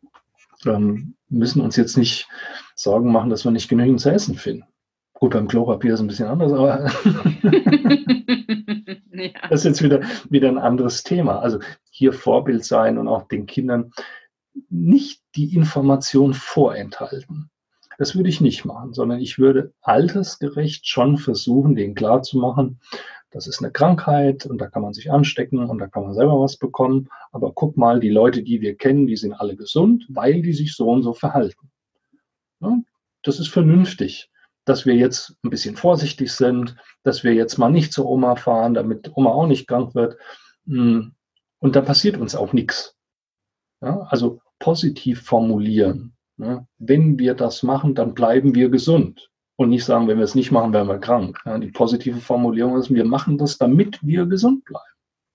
Speaker 2: ähm, müssen uns jetzt nicht Sorgen machen, dass wir nicht genügend zu essen finden. Gut, beim Klopapier ist es ein bisschen anders, aber ja. Das ist jetzt wieder, wieder ein anderes Thema. Also hier Vorbild sein und auch den Kindern nicht die Information vorenthalten. Das würde ich nicht machen, sondern ich würde altersgerecht schon versuchen, denen klarzumachen, das ist eine Krankheit und da kann man sich anstecken und da kann man selber was bekommen. Aber guck mal, die Leute, die wir kennen, die sind alle gesund, weil die sich so und so verhalten. Ja, das ist vernünftig, dass wir jetzt ein bisschen vorsichtig sind, dass wir jetzt mal nicht zur Oma fahren, damit Oma auch nicht krank wird. Und da passiert uns auch nichts. Ja, also positiv formulieren. Ja, wenn wir das machen, dann bleiben wir gesund. Und nicht sagen, wenn wir es nicht machen, werden wir krank. Ja, die positive Formulierung ist, wir machen das, damit wir gesund bleiben.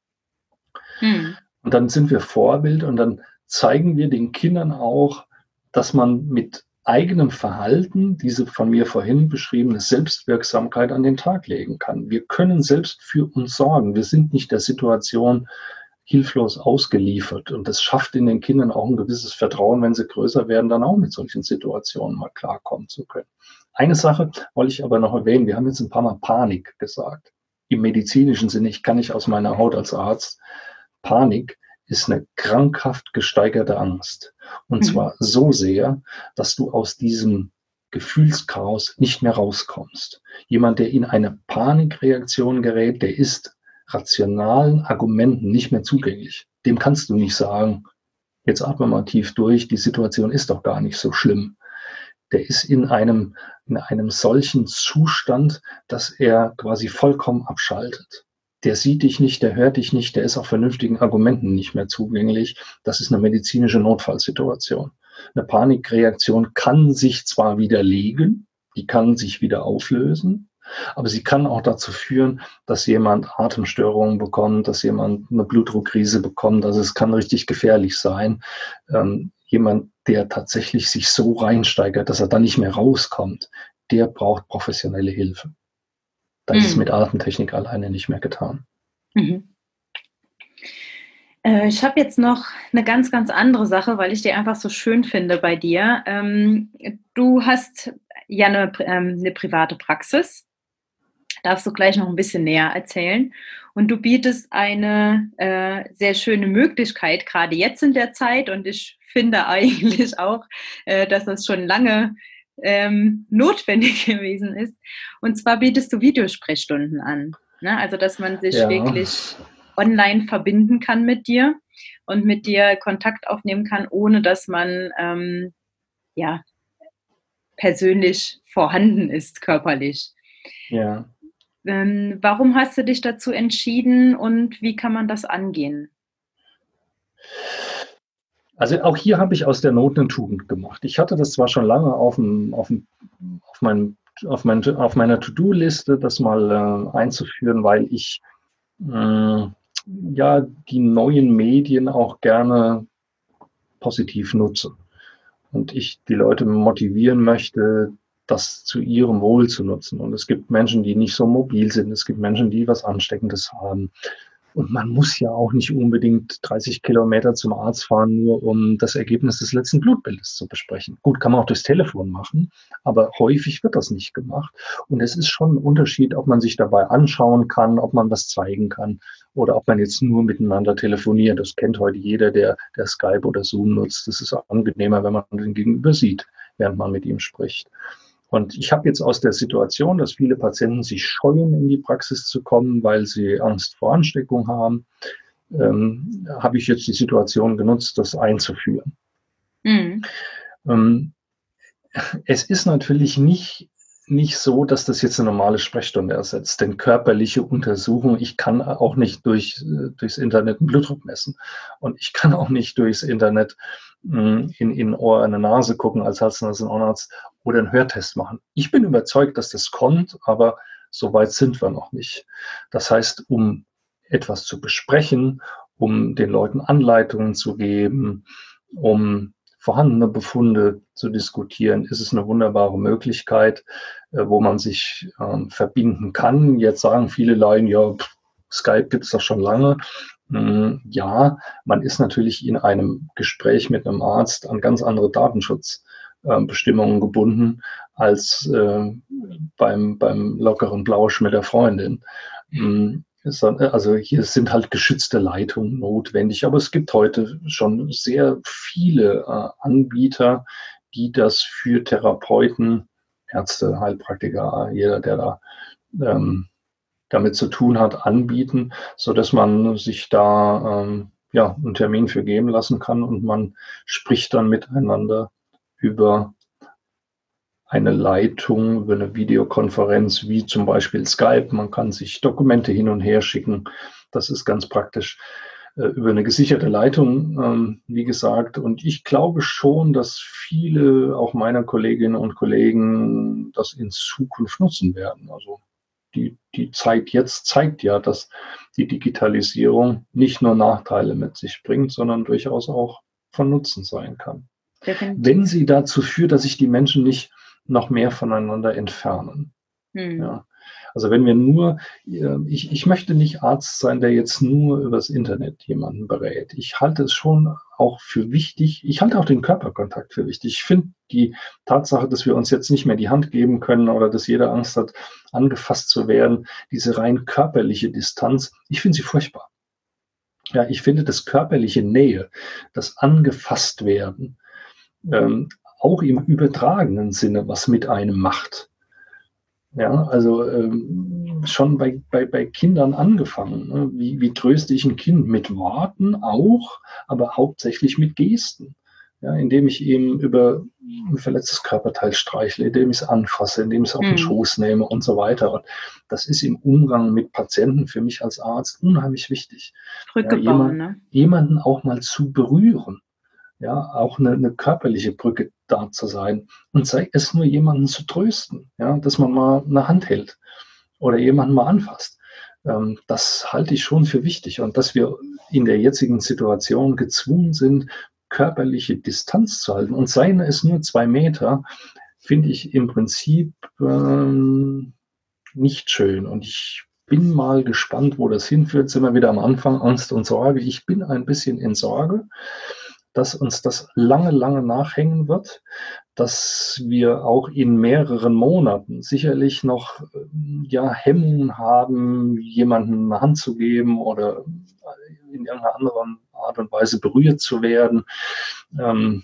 Speaker 2: Hm. Und dann sind wir Vorbild und dann zeigen wir den Kindern auch, dass man mit eigenem Verhalten diese von mir vorhin beschriebene Selbstwirksamkeit an den Tag legen kann. Wir können selbst für uns sorgen. Wir sind nicht der Situation hilflos ausgeliefert. Und das schafft in den Kindern auch ein gewisses Vertrauen, wenn sie größer werden, dann auch mit solchen Situationen mal klarkommen zu können. Eine Sache wollte ich aber noch erwähnen. Wir haben jetzt ein paar Mal Panik gesagt. Im medizinischen Sinne, ich kann nicht aus meiner Haut als Arzt. Panik ist eine krankhaft gesteigerte Angst. Und mhm. zwar so sehr, dass du aus diesem Gefühlschaos nicht mehr rauskommst. Jemand, der in eine Panikreaktion gerät, der ist rationalen Argumenten nicht mehr zugänglich. Dem kannst du nicht sagen, jetzt atme mal tief durch, die Situation ist doch gar nicht so schlimm. Der ist in einem, in einem solchen Zustand, dass er quasi vollkommen abschaltet. Der sieht dich nicht, der hört dich nicht, der ist auch vernünftigen Argumenten nicht mehr zugänglich. Das ist eine medizinische Notfallsituation. Eine Panikreaktion kann sich zwar widerlegen, die kann sich wieder auflösen, aber sie kann auch dazu führen, dass jemand Atemstörungen bekommt, dass jemand eine Blutdruckkrise bekommt. Also es kann richtig gefährlich sein. Ähm, jemand, der tatsächlich sich so reinsteigert, dass er dann nicht mehr rauskommt, der braucht professionelle Hilfe. Da mhm. ist es mit Atemtechnik alleine nicht mehr getan.
Speaker 1: Mhm. Äh, ich habe jetzt noch eine ganz, ganz andere Sache, weil ich die einfach so schön finde bei dir. Ähm, du hast ja eine, ähm, eine private Praxis. Darfst du gleich noch ein bisschen näher erzählen. Und du bietest eine äh, sehr schöne Möglichkeit, gerade jetzt in der Zeit. Und ich finde eigentlich auch, äh, dass das schon lange ähm, notwendig gewesen ist. Und zwar bietest du Videosprechstunden an. Ne? Also, dass man sich ja. wirklich online verbinden kann mit dir und mit dir Kontakt aufnehmen kann, ohne dass man ähm, ja, persönlich vorhanden ist, körperlich.
Speaker 2: Ja.
Speaker 1: Ähm, warum hast du dich dazu entschieden und wie kann man das angehen?
Speaker 2: Also auch hier habe ich aus der Not eine Tugend gemacht. Ich hatte das zwar schon lange auf, dem, auf, dem, auf, meinem, auf, mein, auf meiner To-Do-Liste, das mal äh, einzuführen, weil ich äh, ja die neuen Medien auch gerne positiv nutze. Und ich die Leute motivieren möchte, das zu ihrem Wohl zu nutzen. Und es gibt Menschen, die nicht so mobil sind. Es gibt Menschen, die was Ansteckendes haben. Und man muss ja auch nicht unbedingt dreißig Kilometer zum Arzt fahren, nur um das Ergebnis des letzten Blutbildes zu besprechen. Gut, kann man auch durchs Telefon machen, aber häufig wird das nicht gemacht. Und es ist schon ein Unterschied, ob man sich dabei anschauen kann, ob man was zeigen kann oder ob man jetzt nur miteinander telefoniert. Das kennt heute jeder, der, der Skype oder Zoom nutzt. Das ist angenehmer, wenn man den Gegenüber sieht, während man mit ihm spricht. Und ich habe jetzt aus der Situation, dass viele Patienten sich scheuen, in die Praxis zu kommen, weil sie Angst vor Ansteckung haben, ähm, habe ich jetzt die Situation genutzt, das einzuführen. Mhm. Ähm, es ist natürlich nicht, nicht so, dass das jetzt eine normale Sprechstunde ersetzt, denn körperliche Untersuchung, ich kann auch nicht durch, durchs Internet einen Blutdruck messen und ich kann auch nicht durchs Internet in, in Ohr, eine Nase gucken als Hals-Nasen- und Ohrenarzt oder einen Hörtest machen. Ich bin überzeugt, dass das kommt, aber so weit sind wir noch nicht. Das heißt, um etwas zu besprechen, um den Leuten Anleitungen zu geben, um vorhandene Befunde zu diskutieren, ist es eine wunderbare Möglichkeit, wo man sich ähm, verbinden kann. Jetzt sagen viele Laien, ja, pff, Skype gibt es doch schon lange. Ja, man ist natürlich in einem Gespräch mit einem Arzt an ganz andere Datenschutzbestimmungen gebunden als äh, beim, beim lockeren Plausch mit der Freundin. Also hier sind halt geschützte Leitungen notwendig, aber es gibt heute schon sehr viele äh, Anbieter, die das für Therapeuten, Ärzte, Heilpraktiker, jeder, der da ähm, damit zu tun hat, anbieten, so dass man sich da ähm, ja einen Termin für geben lassen kann und man spricht dann miteinander über eine Leitung, über eine Videokonferenz, wie zum Beispiel Skype. Man kann sich Dokumente hin und her schicken. Das ist ganz praktisch äh, über eine gesicherte Leitung, ähm, wie gesagt. Und ich glaube schon, dass viele, auch meiner Kolleginnen und Kollegen, das in Zukunft nutzen werden. Also Die, die Zeit jetzt zeigt ja, dass die Digitalisierung nicht nur Nachteile mit sich bringt, sondern durchaus auch von Nutzen sein kann. Definitiv. Wenn sie dazu führt, dass sich die Menschen nicht noch mehr voneinander entfernen. Hm. Ja. Also wenn wir nur, ich, ich möchte nicht Arzt sein, der jetzt nur übers Internet jemanden berät. Ich halte es schon auch für wichtig, ich halte auch den Körperkontakt für wichtig. Ich finde die Tatsache, dass wir uns jetzt nicht mehr die Hand geben können oder dass jeder Angst hat, angefasst zu werden, diese rein körperliche Distanz, ich finde sie furchtbar. Ja, ich finde das körperliche Nähe, das angefasst werden, ähm, auch im übertragenen Sinne was mit einem macht. Ja, also ähm, schon bei, bei, bei Kindern angefangen. Ne? Wie, wie tröste ich ein Kind? Mit Worten auch, aber hauptsächlich mit Gesten. Ja, indem ich ihm über ein verletztes Körperteil streichle, indem ich es anfasse, indem ich es auf den hm. Schoß nehme und so weiter. Und das ist im Umgang mit Patienten für mich als Arzt unheimlich wichtig.
Speaker 1: Brücke
Speaker 2: ja, jemand,
Speaker 1: bauen, ne?
Speaker 2: Jemanden auch mal zu berühren. Ja, auch eine, eine körperliche Brücke da zu sein und sei es nur jemanden zu trösten, ja, dass man mal eine Hand hält oder jemanden mal anfasst. Ähm, das halte ich schon für wichtig und dass wir in der jetzigen Situation gezwungen sind, körperliche Distanz zu halten und seien es nur zwei Meter, finde ich im Prinzip ähm, nicht schön und ich bin mal gespannt, wo das hinführt. Sind wir wieder am Anfang, Angst und Sorge. Ich bin ein bisschen in Sorge, dass uns das lange, lange nachhängen wird, dass wir auch in mehreren Monaten sicherlich noch ja, Hemmungen haben, jemandem eine Hand zu geben oder in irgendeiner anderen Art und Weise berührt zu werden. Ähm,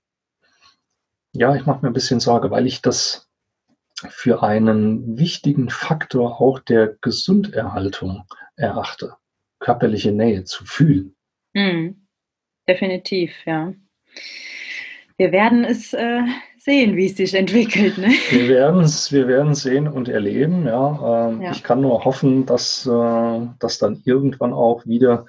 Speaker 2: ja, ich mache mir ein bisschen Sorge, weil ich das für einen wichtigen Faktor auch der Gesunderhaltung erachte. körperliche Nähe zu fühlen.
Speaker 1: Mhm. Definitiv, ja. Wir werden es äh, sehen, wie es sich entwickelt. Ne?
Speaker 2: Wir werden es wir werden sehen und erleben. Ja. Ähm,
Speaker 1: Ja.
Speaker 2: Ich kann nur hoffen, dass, äh, dass dann irgendwann auch wieder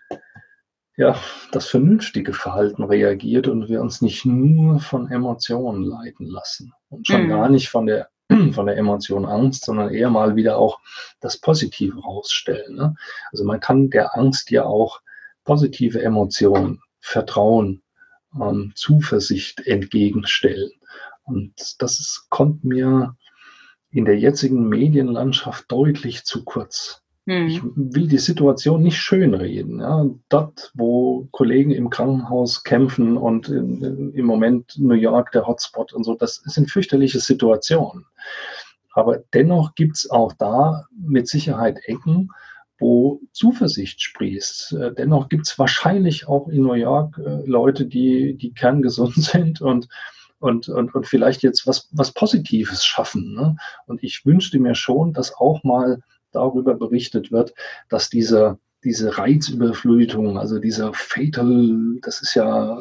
Speaker 2: ja, das vernünftige Verhalten reagiert und wir uns nicht nur von Emotionen leiten lassen. Und schon gar
Speaker 1: Mhm.
Speaker 2: nicht von der, von der Emotion Angst, sondern eher mal wieder auch das Positive rausstellen. Ne? Also man kann der Angst ja auch positive Emotionen, Vertrauen, ähm, Zuversicht entgegenstellen. Und das ist, kommt mir in der jetzigen Medienlandschaft deutlich zu kurz. Ich
Speaker 1: Mhm.
Speaker 2: will die Situation nicht schönreden. Ja. Dort, wo Kollegen im Krankenhaus kämpfen und in, in, im Moment New York der Hotspot und so, das sind fürchterliche Situationen. Aber dennoch gibt es auch da mit Sicherheit Ecken, wo Zuversicht sprießt. Äh, Dennoch gibt es wahrscheinlich auch in New York äh, Leute, die, die kerngesund sind und, und, und, und vielleicht jetzt was, was Positives schaffen. Ne? Und ich wünschte mir schon, dass auch mal darüber berichtet wird, dass diese, diese Reizüberflutung, also dieser Fatal, das ist ja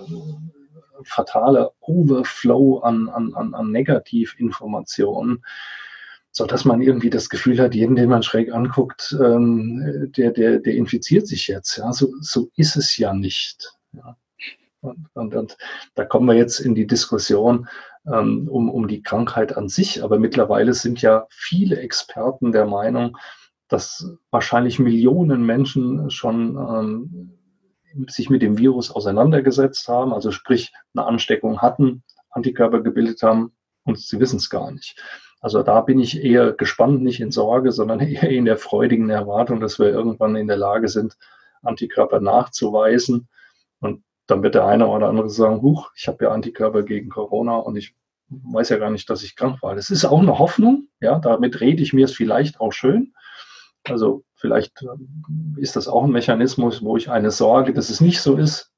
Speaker 2: fatale Overflow an, an, an, an Negativinformationen, so dass man irgendwie das Gefühl hat, jeden, den man schräg anguckt, ähm, der, der, der infiziert sich jetzt. Ja, so, so ist es ja nicht. Ja. Und, und, und da kommen wir jetzt in die Diskussion ähm, um, um die Krankheit an sich. Aber mittlerweile sind ja viele Experten der Meinung, dass wahrscheinlich Millionen Menschen schon ähm, sich mit dem Virus auseinandergesetzt haben, also sprich eine Ansteckung hatten, Antikörper gebildet haben und sie wissen es gar nicht. Also da bin ich eher gespannt, nicht in Sorge, sondern eher in der freudigen Erwartung, dass wir irgendwann in der Lage sind, Antikörper nachzuweisen. Und dann wird der eine oder andere sagen, huch, ich habe ja Antikörper gegen Corona und ich weiß ja gar nicht, dass ich krank war. Das ist auch eine Hoffnung, ja, damit rede ich mir es vielleicht auch schön. Also vielleicht ist das auch ein Mechanismus, wo ich eine Sorge, dass es nicht so ist,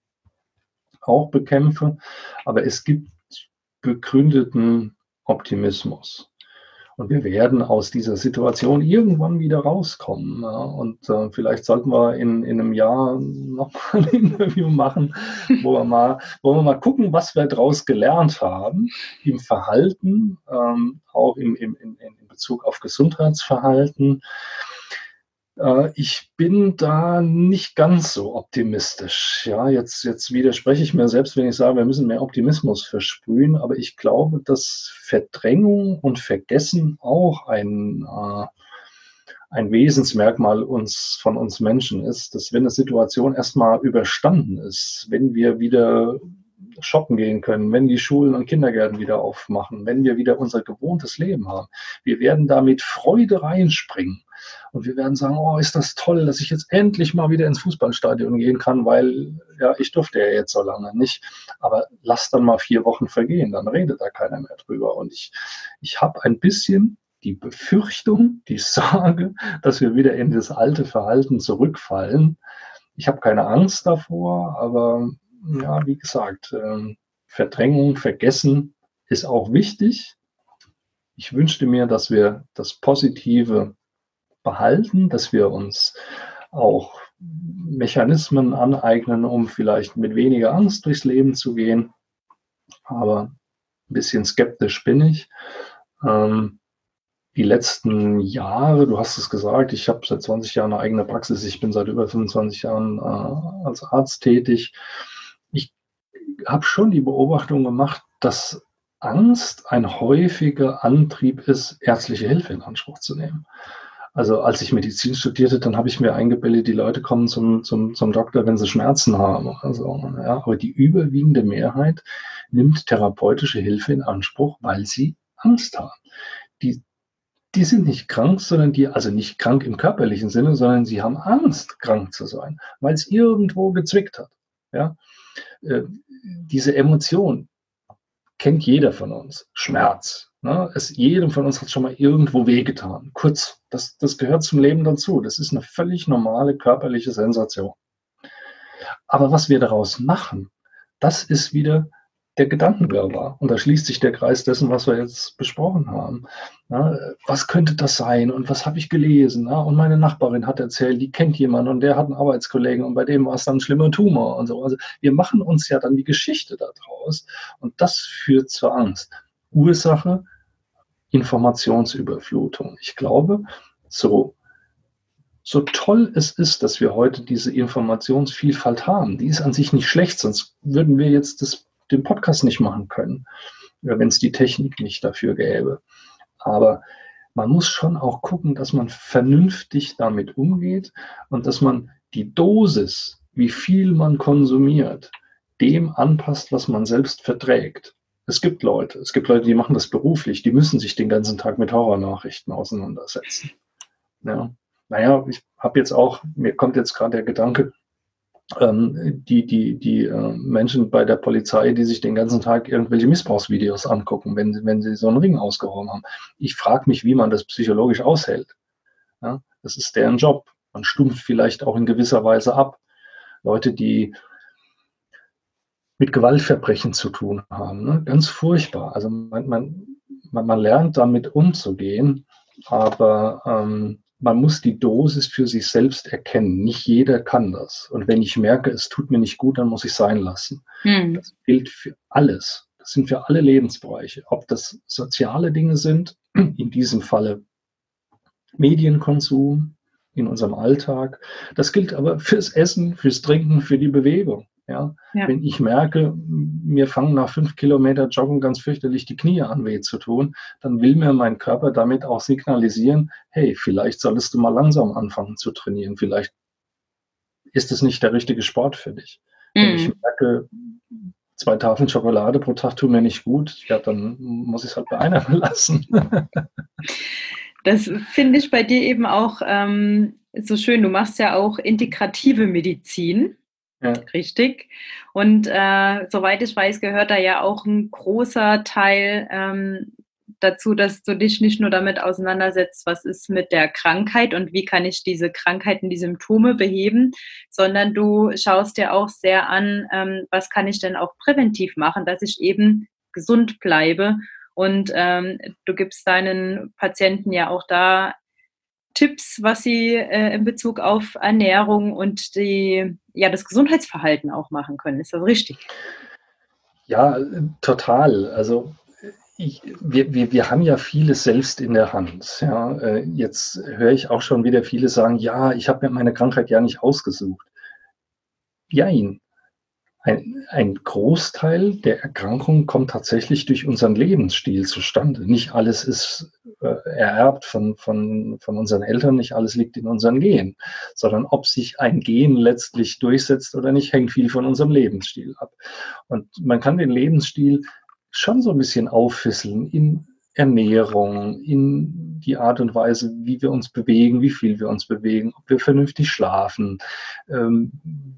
Speaker 2: auch bekämpfe. Aber es gibt begründeten Optimismus. Und wir werden aus dieser Situation irgendwann wieder rauskommen. Ja. Und äh, vielleicht sollten wir in, in einem Jahr noch mal ein Interview machen, wo wir mal, wo wir mal gucken, was wir daraus gelernt haben im Verhalten, ähm, auch im, im, in, in Bezug auf Gesundheitsverhalten. Äh, ich bin da nicht ganz so optimistisch. Ja, jetzt, jetzt widerspreche ich mir selbst, wenn ich sage, wir müssen mehr Optimismus versprühen. Aber ich glaube, dass Verdrängung und Vergessen auch ein, äh, ein Wesensmerkmal uns, von uns Menschen ist, dass wenn eine Situation erstmal überstanden ist, wenn wir wieder shoppen gehen können, wenn die Schulen und Kindergärten wieder aufmachen, wenn wir wieder unser gewohntes Leben haben, wir werden da mit Freude reinspringen. Und wir werden sagen, oh, ist das toll, dass ich jetzt endlich mal wieder ins Fußballstadion gehen kann, weil ja, ich durfte ja jetzt so lange nicht. Aber lass dann mal vier Wochen vergehen, dann redet da keiner mehr drüber. Und ich, ich habe ein bisschen die Befürchtung, die Sorge, dass wir wieder in das alte Verhalten zurückfallen. Ich habe keine Angst davor, aber ja, wie gesagt, ähm, Verdrängung, Vergessen ist auch wichtig. Ich wünschte mir, dass wir das Positive behalten, dass wir uns auch Mechanismen aneignen, um vielleicht mit weniger Angst durchs Leben zu gehen. Aber ein bisschen skeptisch bin ich. Ähm, die letzten Jahre, du hast es gesagt, ich habe seit zwanzig Jahren eine eigene Praxis, ich bin seit über fünfundzwanzig Jahren äh, als Arzt tätig. Ich habe schon die Beobachtung gemacht, dass Angst ein häufiger Antrieb ist, ärztliche Hilfe in Anspruch zu nehmen. Also als ich Medizin studierte, dann habe ich mir eingebildet, die Leute kommen zum, zum, zum Doktor, wenn sie Schmerzen haben. Also, ja, aber die überwiegende Mehrheit nimmt therapeutische Hilfe in Anspruch, weil sie Angst haben. Die, die sind nicht krank, sondern die, also nicht krank im körperlichen Sinne, sondern sie haben Angst, krank zu sein, weil es irgendwo gezwickt hat. Ja? Äh, diese Emotion kennt jeder von uns. Schmerz. Ne? Es, jedem von uns hat schon mal irgendwo wehgetan. Kurz, das, das gehört zum Leben dazu. Das ist eine völlig normale körperliche Sensation. Aber was wir daraus machen, das ist wieder der Gedankenwirrwarr. Und da schließt sich der Kreis dessen, was wir jetzt besprochen haben. Ja, was könnte das sein? Und was habe ich gelesen? Ja, und meine Nachbarin hat erzählt, die kennt jemanden und der hat einen Arbeitskollegen und bei dem war es dann ein schlimmer Tumor und so. Also wir machen uns ja dann die Geschichte daraus und das führt zur Angst. Ursache, Informationsüberflutung. Ich glaube, so So toll es ist, dass wir heute diese Informationsvielfalt haben, die ist an sich nicht schlecht, sonst würden wir jetzt das, den Podcast nicht machen können, wenn es die Technik nicht dafür gäbe. Aber man muss schon auch gucken, dass man vernünftig damit umgeht und dass man die Dosis, wie viel man konsumiert, dem anpasst, was man selbst verträgt. Es gibt Leute, es gibt Leute, die machen das beruflich, die müssen sich den ganzen Tag mit Horrornachrichten auseinandersetzen. Ja. Naja, ich habe jetzt auch, mir kommt jetzt gerade der Gedanke, ähm, die, die, die äh, Menschen bei der Polizei, die sich den ganzen Tag irgendwelche Missbrauchsvideos angucken, wenn, sie- wenn sie so einen Ring ausgehoben haben. Ich frage mich, wie man das psychologisch aushält. Ja, das ist deren Job. Man stumpft vielleicht auch in gewisser Weise ab. Leute, die mit Gewaltverbrechen zu tun haben, ne? Ganz furchtbar. Also man, man, man, man lernt damit umzugehen, aber ähm, man muss die Dosis für sich selbst erkennen. Nicht jeder kann das. Und wenn ich merke, es tut mir nicht gut, dann muss ich sein lassen.
Speaker 1: Hm.
Speaker 2: Das gilt für alles. Das sind für alle Lebensbereiche. Ob das soziale Dinge sind, in diesem Falle Medienkonsum in unserem Alltag. Das gilt aber fürs Essen, fürs Trinken, für die Bewegung. Ja?
Speaker 1: Ja.
Speaker 2: Wenn ich merke, mir fangen nach fünf Kilometer Joggen ganz fürchterlich die Knie an weh zu tun, dann will mir mein Körper damit auch signalisieren, hey, vielleicht solltest du mal langsam anfangen zu trainieren. Vielleicht ist es nicht der richtige Sport für dich.
Speaker 1: Mhm.
Speaker 2: Wenn ich merke, zwei Tafeln Schokolade pro Tag tun mir nicht gut, ja, dann muss ich es halt bei einer belassen.
Speaker 1: Das finde ich bei dir eben auch ähm, so schön. Du machst ja auch integrative Medizin,
Speaker 2: Ja.
Speaker 1: richtig? Und äh, soweit ich weiß, gehört da ja auch ein großer Teil ähm, dazu, dass du dich nicht nur damit auseinandersetzt, was ist mit der Krankheit und wie kann ich diese Krankheiten, die Symptome beheben, sondern du schaust dir auch sehr an, ähm, was kann ich denn auch präventiv machen, dass ich eben gesund bleibe. Und ähm, du gibst deinen Patienten ja auch da Tipps, was sie äh, in Bezug auf Ernährung und die, ja, das Gesundheitsverhalten auch machen können. Ist das richtig?
Speaker 2: Ja, total. Also ich, wir, wir, wir haben ja vieles selbst in der Hand. Ja. Äh, Jetzt höre ich auch schon wieder viele sagen, ja, ich habe mir meine Krankheit ja nicht ausgesucht. Jein. Ein, ein Großteil der Erkrankungen kommt tatsächlich durch unseren Lebensstil zustande. Nicht alles ist äh, ererbt von, von, von unseren Eltern, nicht alles liegt in unseren Genen, sondern ob sich ein Gen letztlich durchsetzt oder nicht, hängt viel von unserem Lebensstil ab. Und man kann den Lebensstil schon so ein bisschen auffisseln in Ernährung, in die Art und Weise, wie wir uns bewegen, wie viel wir uns bewegen, ob wir vernünftig schlafen, ähm,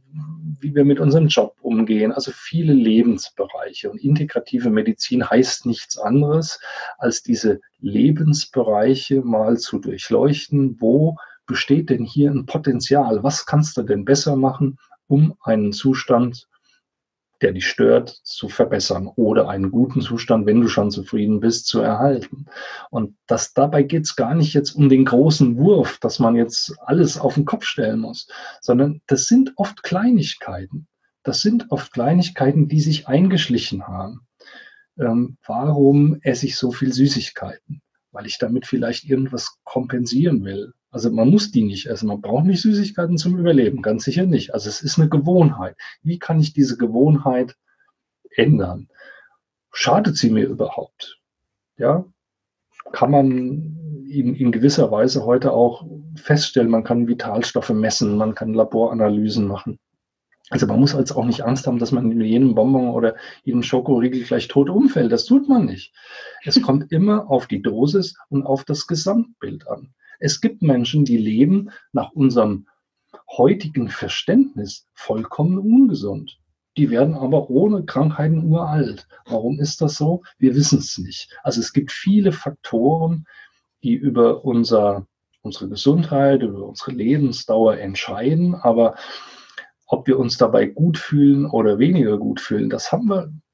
Speaker 2: wie wir mit unserem Job umgehen, also viele Lebensbereiche. Und integrative Medizin heißt nichts anderes, als diese Lebensbereiche mal zu durchleuchten. Wo besteht denn hier ein Potenzial? Was kannst du denn besser machen, um einen Zustand, der dich stört, zu verbessern oder einen guten Zustand, wenn du schon zufrieden bist, zu erhalten. Und das, dabei geht es gar nicht jetzt um den großen Wurf, dass man jetzt alles auf den Kopf stellen muss, sondern das sind oft Kleinigkeiten. Das sind oft Kleinigkeiten, die sich eingeschlichen haben. Ähm, warum esse ich so viel Süßigkeiten? Weil ich damit vielleicht irgendwas kompensieren will. Also man muss die nicht essen. Man braucht nicht Süßigkeiten zum Überleben, ganz sicher nicht. Also es ist eine Gewohnheit. Wie kann ich diese Gewohnheit ändern? Schadet sie mir überhaupt? Ja, kann man in, in gewisser Weise heute auch feststellen. Man kann Vitalstoffe messen, man kann Laboranalysen machen. Also man muss jetzt auch nicht Angst haben, dass man in jedem Bonbon oder jedem Schokoriegel gleich tot umfällt. Das tut man nicht. Es kommt immer auf die Dosis und auf das Gesamtbild an. Es gibt Menschen, die leben nach unserem heutigen Verständnis vollkommen ungesund. Die werden aber ohne Krankheiten uralt. Warum ist das so? Wir wissen es nicht. Also es gibt viele Faktoren, die über unser, unsere Gesundheit, über unsere Lebensdauer entscheiden, aber ob wir uns dabei gut fühlen oder weniger gut fühlen, das haben wir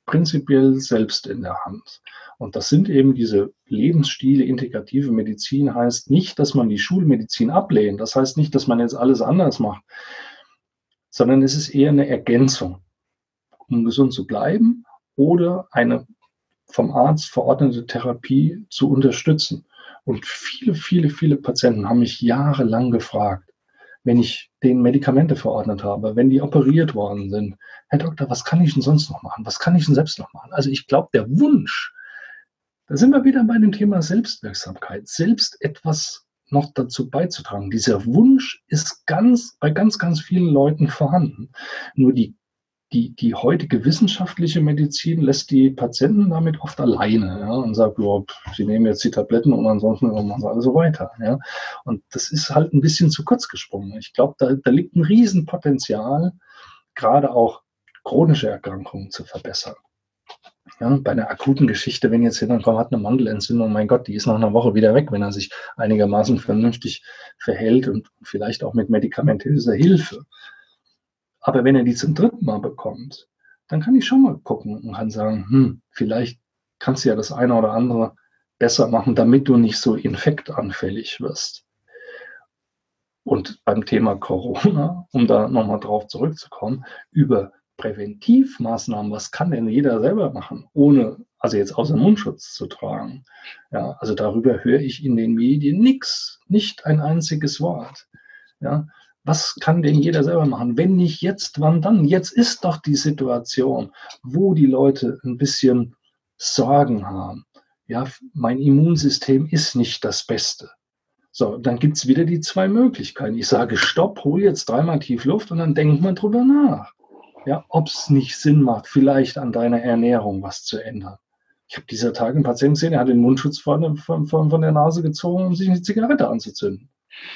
Speaker 2: prinzipiell selbst in der Hand. Und das sind eben diese Lebensstile. Integrative Medizin heißt nicht, dass man die Schulmedizin ablehnt. Das heißt nicht, dass man jetzt alles anders macht, sondern es ist eher eine Ergänzung, um gesund zu bleiben oder eine vom Arzt verordnete Therapie zu unterstützen. Und viele, viele, viele Patienten haben mich jahrelang gefragt, wenn ich denen Medikamente verordnet habe, wenn die operiert worden sind: Herr Doktor, was kann ich denn sonst noch machen? Was kann ich denn selbst noch machen? Also ich glaube, der Wunsch, da sind wir wieder bei dem Thema Selbstwirksamkeit, selbst etwas noch dazu beizutragen. Dieser Wunsch ist ganz, bei ganz, ganz vielen Leuten vorhanden. Nur die, die, die heutige wissenschaftliche Medizin lässt die Patienten damit oft alleine, ja, und sagt, ja, sie nehmen jetzt die Tabletten und ansonsten machen sie alles so weiter. Ja. Und das ist halt ein bisschen zu kurz gesprungen. Ich glaube, da, da liegt ein Riesenpotenzial, gerade auch chronische Erkrankungen zu verbessern. Ja, bei einer akuten Geschichte, wenn jetzt jemand kommt, hat eine Mandelentzündung, mein Gott, die ist nach einer Woche wieder weg, wenn er sich einigermaßen vernünftig verhält und vielleicht auch mit medikamentöser Hilfe. Aber wenn er die zum dritten Mal bekommt, dann kann ich schon mal gucken und kann sagen, hm, vielleicht kannst du ja das eine oder andere besser machen, damit du nicht so infektanfällig wirst. Und beim Thema Corona, um da nochmal drauf zurückzukommen, über Präventivmaßnahmen, was kann denn jeder selber machen, ohne, also jetzt außer Mundschutz zu tragen? Ja, also darüber höre ich in den Medien nichts, nicht ein einziges Wort. Ja, was kann denn jeder selber machen? Wenn nicht jetzt, wann dann? Jetzt ist doch die Situation, wo die Leute ein bisschen Sorgen haben. Ja, mein Immunsystem ist nicht das Beste. So, dann gibt es wieder die zwei Möglichkeiten. Ich sage, stopp, hol jetzt dreimal tief Luft und dann denkt man drüber nach. Ja, ob es nicht Sinn macht, vielleicht an deiner Ernährung was zu ändern. Ich habe dieser Tage einen Patienten gesehen, der hat den Mundschutz von, von, von der Nase gezogen, um sich eine Zigarette anzuzünden.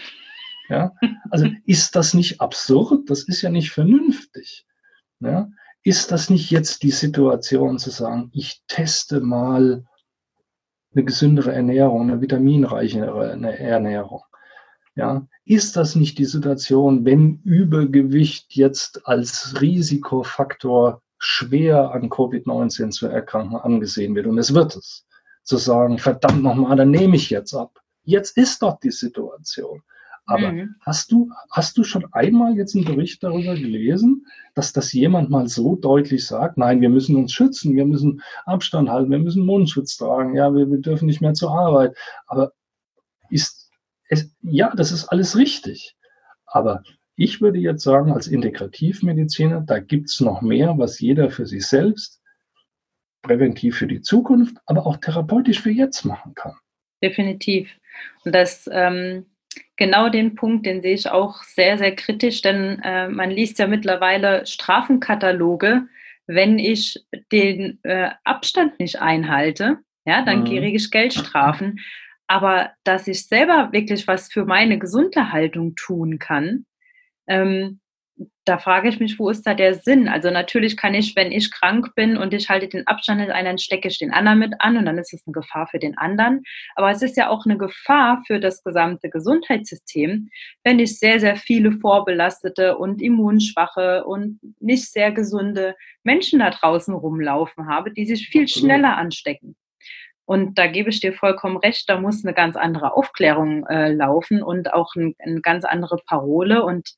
Speaker 2: Ja, also ist das nicht absurd? Das ist ja nicht vernünftig. Ja, ist das nicht jetzt die Situation zu sagen, ich teste mal eine gesündere Ernährung, eine vitaminreichere Ernährung? Ja, ist das nicht die Situation, wenn Übergewicht jetzt als Risikofaktor schwer an Covid neunzehn zu erkranken angesehen wird, und es wird es, zu sagen, verdammt nochmal, dann nehme ich jetzt ab. Jetzt ist doch die Situation. Aber mhm. hast du, hast du schon einmal jetzt einen Bericht darüber gelesen, dass das jemand mal so deutlich sagt, nein, wir müssen uns schützen, wir müssen Abstand halten, wir müssen Mundschutz tragen, ja, wir, wir dürfen nicht mehr zur Arbeit. Aber ist es, ja, das ist alles richtig. Aber ich würde jetzt sagen, als Integrativmediziner, da gibt es noch mehr, was jeder für sich selbst präventiv für die Zukunft, aber auch therapeutisch für jetzt machen kann.
Speaker 1: Definitiv. Und das ähm genau den Punkt, den sehe ich auch sehr, sehr kritisch, denn äh, man liest ja mittlerweile Strafenkataloge, wenn ich den äh, Abstand nicht einhalte, ja, dann mhm. kriege ich Geldstrafen. Aber dass ich selber wirklich was für meine Gesunderhaltung tun kann, ähm, da frage ich mich, wo ist da der Sinn? Also natürlich kann ich, wenn ich krank bin und ich halte den Abstand nicht ein, dann stecke ich den anderen mit an und dann ist es eine Gefahr für den anderen. Aber es ist ja auch eine Gefahr für das gesamte Gesundheitssystem, wenn ich sehr, sehr viele vorbelastete und immunschwache und nicht sehr gesunde Menschen da draußen rumlaufen habe, die sich viel schneller anstecken. Und da gebe ich dir vollkommen recht, da muss eine ganz andere Aufklärung äh, laufen und auch ein, eine ganz andere Parole und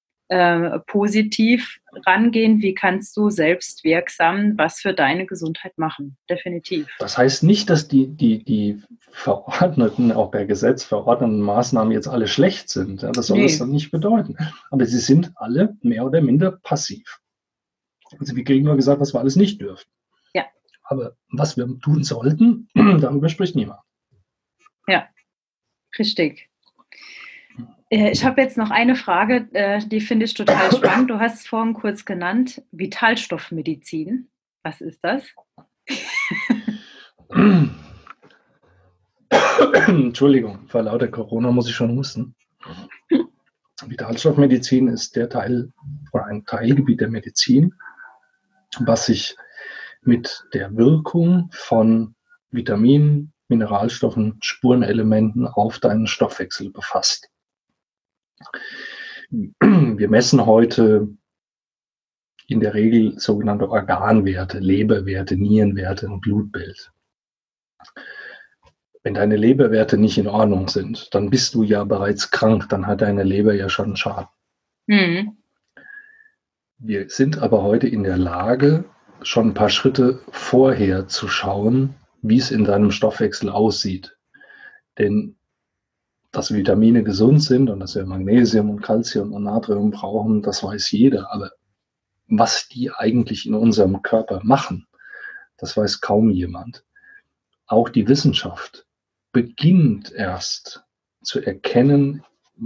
Speaker 1: Äh, positiv rangehen, wie kannst du selbst wirksam was für deine Gesundheit machen, definitiv.
Speaker 2: Das heißt nicht, dass die, die, die verordneten, auch per Gesetz verordneten Maßnahmen jetzt alle schlecht sind. Ja, das soll nee. es dann nicht bedeuten. Aber sie sind alle mehr oder minder passiv. Also wir kriegen nur gesagt, was wir alles nicht dürfen.
Speaker 1: Ja.
Speaker 2: Aber was wir tun sollten, darüber spricht niemand.
Speaker 1: Ja, richtig. Ich habe jetzt noch eine Frage, die finde ich total spannend. Du hast es vorhin kurz genannt, Vitalstoffmedizin. Was ist das?
Speaker 2: Entschuldigung, vor lauter Corona muss ich schon husten. Vitalstoffmedizin ist der Teil oder ein Teilgebiet der Medizin, was sich mit der Wirkung von Vitaminen, Mineralstoffen, Spurenelementen auf deinen Stoffwechsel befasst. Wir messen heute in der Regel sogenannte Organwerte, Leberwerte, Nierenwerte und Blutbild. Wenn deine Leberwerte nicht in Ordnung sind, dann bist du ja bereits krank, dann hat deine Leber ja schon einen Schaden. Mhm. Wir sind aber heute in der Lage, schon ein paar Schritte vorher zu schauen, wie es in deinem Stoffwechsel aussieht. Denn dass Vitamine gesund sind und dass wir Magnesium und Calcium und Natrium brauchen, das weiß jeder. Aber was die eigentlich in unserem Körper machen, das weiß kaum jemand. Auch die Wissenschaft beginnt erst zu erkennen,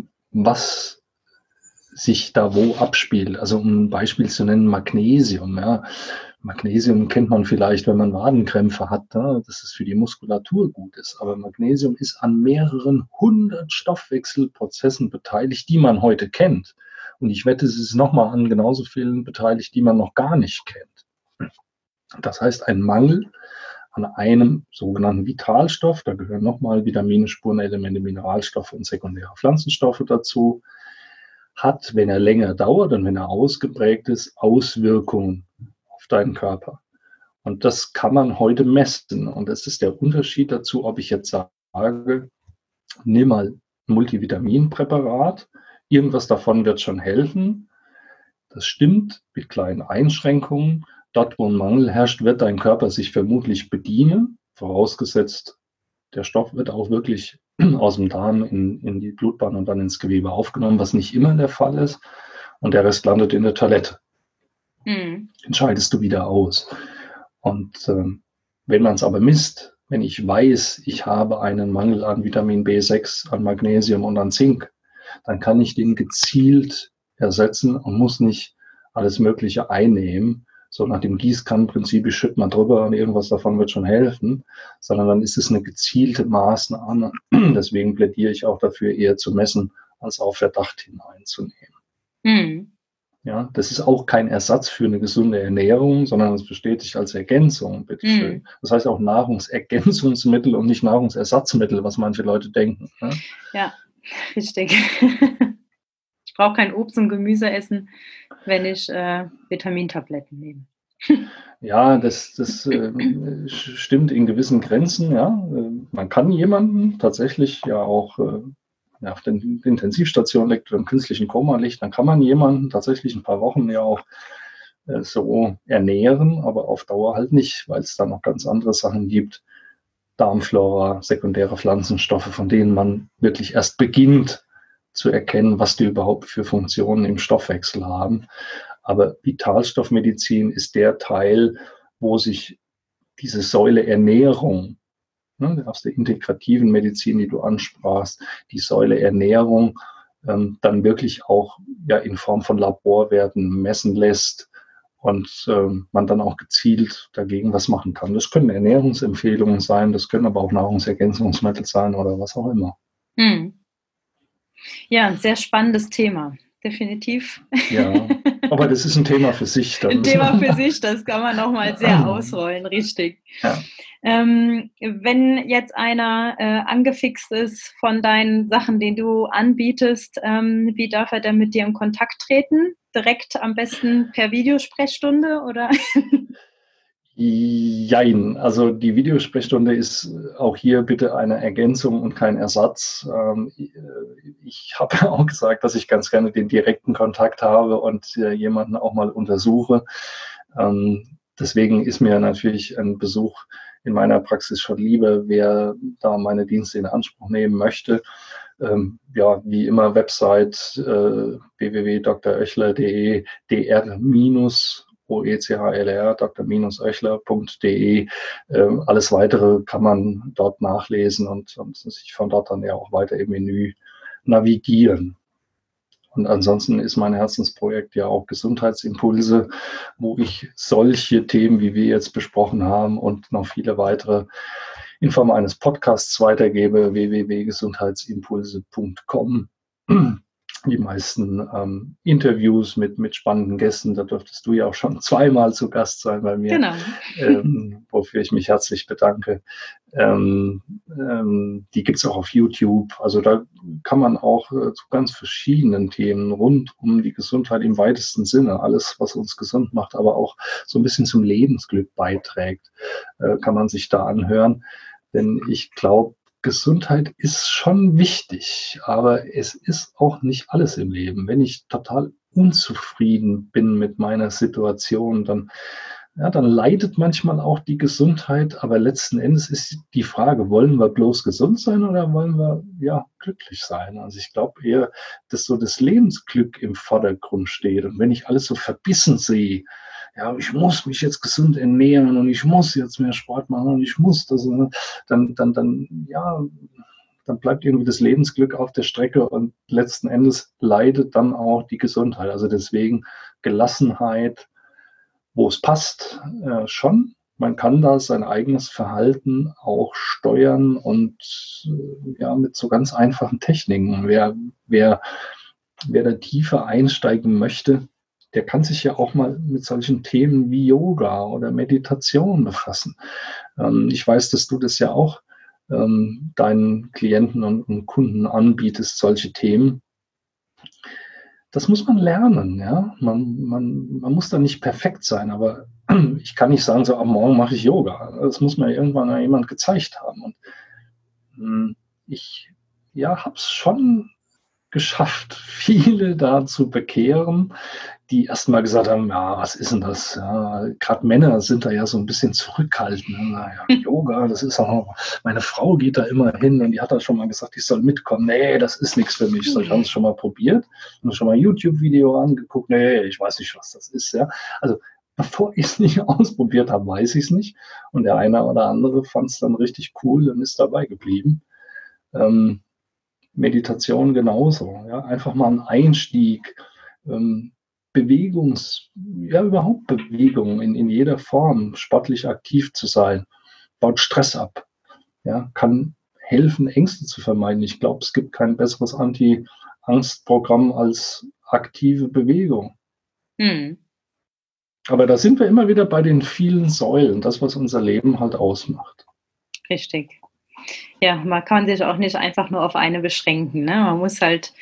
Speaker 2: was sich da wo abspielt. Also um ein Beispiel zu nennen, Magnesium. Ja. Magnesium kennt man vielleicht, wenn man Wadenkrämpfe hat, ne, dass es für die Muskulatur gut ist. Aber Magnesium ist an mehreren hundert Stoffwechselprozessen beteiligt, die man heute kennt. Und ich wette, es ist nochmal an genauso vielen beteiligt, die man noch gar nicht kennt. Das heißt, ein Mangel an einem sogenannten Vitalstoff, da gehören nochmal Vitamine, Spurenelemente, Mineralstoffe und sekundäre Pflanzenstoffe dazu, hat, wenn er länger dauert und wenn er ausgeprägt ist, Auswirkungen auf deinen Körper. Und das kann man heute messen. Und das ist der Unterschied dazu, ob ich jetzt sage, nimm mal ein Multivitaminpräparat, irgendwas davon wird schon helfen. Das stimmt mit kleinen Einschränkungen. Dort, wo ein Mangel herrscht, wird dein Körper sich vermutlich bedienen, vorausgesetzt, der Stoff wird auch wirklich aus dem Darm in, in die Blutbahn und dann ins Gewebe aufgenommen, was nicht immer der Fall ist. Und der Rest landet in der Toilette. Mhm. Entscheidest du wieder aus. Und ähm, wenn man es aber misst, wenn ich weiß, ich habe einen Mangel an Vitamin B sechs, an Magnesium und an Zink, dann kann ich den gezielt ersetzen und muss nicht alles Mögliche einnehmen. So nach dem Gießkannenprinzip, ich schütte mal drüber und irgendwas davon wird schon helfen, sondern dann ist es eine gezielte Maßnahme. Deswegen plädiere ich auch dafür, eher zu messen, als auf Verdacht hineinzunehmen. Mhm. Ja, das ist auch kein Ersatz für eine gesunde Ernährung, sondern es besteht sich als Ergänzung, bitteschön. Mhm. Das heißt auch Nahrungsergänzungsmittel und nicht Nahrungsersatzmittel, was manche Leute denken. Ne?
Speaker 1: Ja, richtig. Ich brauche kein Obst und Gemüse essen, wenn ich äh, Vitamintabletten nehme.
Speaker 2: Ja, das, das äh, stimmt in gewissen Grenzen. Ja, man kann jemanden tatsächlich ja auch äh, ja, auf der Intensivstation liegt oder im künstlichen Koma liegt, dann kann man jemanden tatsächlich ein paar Wochen ja auch äh, so ernähren, aber auf Dauer halt nicht, weil es da noch ganz andere Sachen gibt. Darmflora, sekundäre Pflanzenstoffe, von denen man wirklich erst beginnt zu erkennen, was die überhaupt für Funktionen im Stoffwechsel haben. Aber Vitalstoffmedizin ist der Teil, wo sich diese Säule Ernährung, ne, aus der integrativen Medizin, die du ansprachst, die Säule Ernährung ähm, dann wirklich auch ja, in Form von Laborwerten messen lässt und ähm, man dann auch gezielt dagegen was machen kann. Das können Ernährungsempfehlungen sein, das können aber auch Nahrungsergänzungsmittel sein oder was auch immer. Hm.
Speaker 1: Ja, ein sehr spannendes Thema, definitiv.
Speaker 2: Ja, aber das ist ein Thema für sich.
Speaker 1: Da ein Thema für sich, das kann man nochmal sehr ausrollen, richtig. Ja. Ähm, wenn jetzt einer äh, angefixt ist von deinen Sachen, die du anbietest, ähm, wie darf er denn mit dir in Kontakt treten? Direkt am besten per Videosprechstunde oder?
Speaker 2: Jein, also die Videosprechstunde ist auch hier bitte eine Ergänzung und kein Ersatz. Ich habe auch gesagt, dass ich ganz gerne den direkten Kontakt habe und jemanden auch mal untersuche. Deswegen ist mir natürlich ein Besuch in meiner Praxis schon lieber, wer da meine Dienste in Anspruch nehmen möchte. Ja, wie immer Website äh, w w w punkt d r oechler punkt d e, dr minus O E C H L R, d r oechler punkt d e. Ähm, alles Weitere kann man dort nachlesen und, und sich von dort dann ja auch weiter im Menü navigieren. Und ansonsten ist mein Herzensprojekt ja auch Gesundheitsimpulse, wo ich solche Themen, wie wir jetzt besprochen haben und noch viele weitere in Form eines Podcasts weitergebe, w w w punkt gesundheitsimpulse punkt com. die meisten ähm, Interviews mit, mit spannenden Gästen. Da durftest du ja auch schon zweimal zu Gast sein bei mir,
Speaker 1: Genau.
Speaker 2: ähm, wofür ich mich herzlich bedanke. Ähm, ähm, die gibt's auch auf YouTube. Also da kann man auch äh, zu ganz verschiedenen Themen rund um die Gesundheit im weitesten Sinne, alles, was uns gesund macht, aber auch so ein bisschen zum Lebensglück beiträgt, äh, kann man sich da anhören. Denn ich glaube, Gesundheit ist schon wichtig, aber es ist auch nicht alles im Leben. Wenn ich total unzufrieden bin mit meiner Situation, dann, ja, dann leidet manchmal auch die Gesundheit. Aber letzten Endes ist die Frage, wollen wir bloß gesund sein oder wollen wir, ja, glücklich sein? Also ich glaube eher, dass so das Lebensglück im Vordergrund steht. Und wenn ich alles so verbissen sehe, ja, ich muss mich jetzt gesund ernähren und ich muss jetzt mehr Sport machen und ich muss das, dann, dann, dann, ja, dann bleibt irgendwie das Lebensglück auf der Strecke und letzten Endes leidet dann auch die Gesundheit. Also deswegen Gelassenheit, wo es passt, äh, schon. Man kann da sein eigenes Verhalten auch steuern und äh, ja, mit so ganz einfachen Techniken. Wer, wer, wer da tiefer einsteigen möchte, der kann sich ja auch mal mit solchen Themen wie Yoga oder Meditation befassen. Ähm, ich weiß, dass du das ja auch ähm, deinen Klienten und, und Kunden anbietest, solche Themen. Das muss man lernen, ja. Man, man, man muss da nicht perfekt sein, aber ich kann nicht sagen, so ab morgen mache ich Yoga. Das muss mir irgendwann mal jemand gezeigt haben. Und mh, ich ja, habe es schon geschafft, viele da zu bekehren, die erstmal gesagt haben, ja, was ist denn das? Ja, gerade Männer sind da ja so ein bisschen zurückhaltend. Naja, Yoga, das ist auch, meine Frau geht da immer hin und die hat da schon mal gesagt, ich soll mitkommen. Nee, das ist nichts für mich. So, ich habe es schon mal probiert und schon mal ein YouTube-Video angeguckt. Nee, ich weiß nicht, was das ist. Ja, also bevor ich es nicht ausprobiert habe, weiß ich es nicht. Und der eine oder andere fand es dann richtig cool und ist dabei geblieben. Ähm, Meditation genauso. Ja? Einfach mal einen Einstieg, ähm, Bewegungs, ja überhaupt Bewegung in, in jeder Form, sportlich aktiv zu sein, baut Stress ab. Ja? Kann helfen, Ängste zu vermeiden. Ich glaube, es gibt kein besseres Anti-Angst-Programm als aktive Bewegung.
Speaker 1: Hm.
Speaker 2: Aber da sind wir immer wieder bei den vielen Säulen, das, was unser Leben halt ausmacht.
Speaker 1: Richtig. Ja, man kann sich auch nicht einfach nur auf eine beschränken, ne? Man muss halt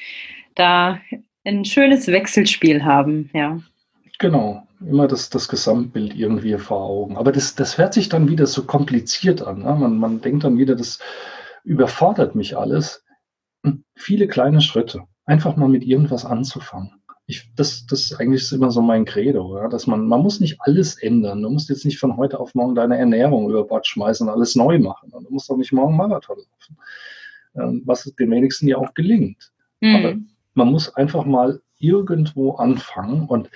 Speaker 1: da ein schönes Wechselspiel haben, ja.
Speaker 2: Genau, immer das, das Gesamtbild irgendwie vor Augen. Aber das, das hört sich dann wieder so kompliziert an. Ne? Man, man denkt dann wieder, das überfordert mich alles. Viele kleine Schritte, einfach mal mit irgendwas anzufangen. Ich, das, das eigentlich ist immer so mein Credo, ja? Dass man, man muss nicht alles ändern. Du musst jetzt nicht von heute auf morgen deine Ernährung über Bord schmeißen und alles neu machen. Du musst doch nicht morgen Marathon laufen, ähm, was den wenigsten ja auch gelingt. Mhm. Aber man muss einfach mal irgendwo anfangen und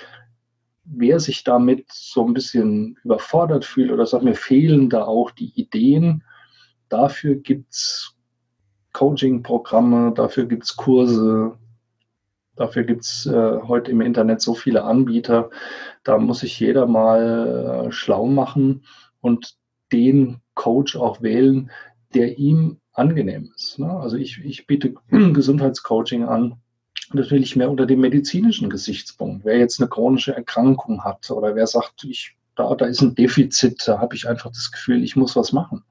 Speaker 2: wer sich damit so ein bisschen überfordert fühlt oder sagt, mir fehlen da auch die Ideen, dafür gibt es Coaching-Programme, dafür gibt es Kurse, dafür gibt es äh, heute im Internet so viele Anbieter. Da muss sich jeder mal äh, schlau machen und den Coach auch wählen, der ihm angenehm ist. Ne? Also ich, ich biete Gesundheitscoaching an, natürlich mehr unter dem medizinischen Gesichtspunkt. Wer jetzt eine chronische Erkrankung hat oder wer sagt, ich, da, da ist ein Defizit, da habe ich einfach das Gefühl, ich muss was machen.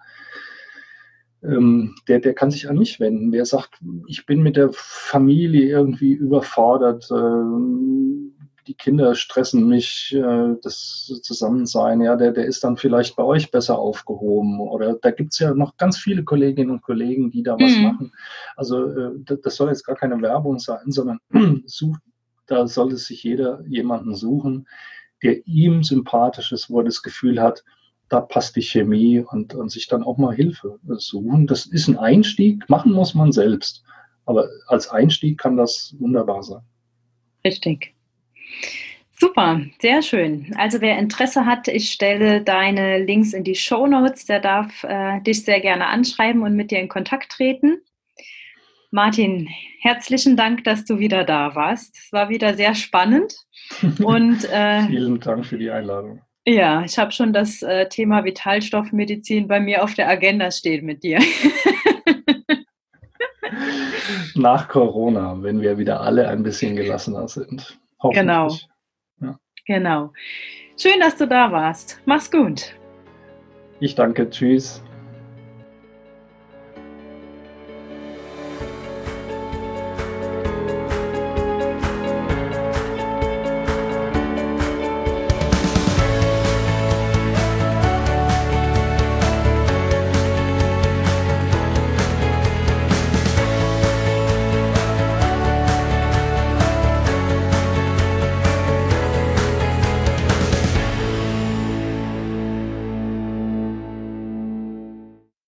Speaker 2: Ähm, der, der kann sich an mich wenden. Wer sagt, ich bin mit der Familie irgendwie überfordert, äh, die Kinder stressen mich, äh, das Zusammensein, ja, der, der ist dann vielleicht bei euch besser aufgehoben. Oder da gibt es ja noch ganz viele Kolleginnen und Kollegen, die da was mhm. machen. Also äh, das, das soll jetzt gar keine Werbung sein, sondern sucht, da sollte sich jeder jemanden suchen, der ihm sympathisch ist, wo er das Gefühl hat, da passt die Chemie und, und sich dann auch mal Hilfe suchen. Das ist ein Einstieg, machen muss man selbst. Aber als Einstieg kann das wunderbar sein.
Speaker 1: Richtig. Super, sehr schön. Also wer Interesse hat, ich stelle deine Links in die Shownotes, der darf äh, dich sehr gerne anschreiben und mit dir in Kontakt treten. Martin, herzlichen Dank, dass du wieder da warst. Es war wieder sehr spannend. Und, äh,
Speaker 2: vielen Dank für die Einladung.
Speaker 1: Ja, ich habe schon das äh, Thema Vitalstoffmedizin bei mir auf der Agenda stehen mit dir.
Speaker 2: nach Corona, wenn wir wieder alle ein bisschen gelassener sind.
Speaker 1: Genau.
Speaker 2: Ja.
Speaker 1: Genau. Schön, dass du da warst. Mach's gut.
Speaker 2: Ich danke. Tschüss.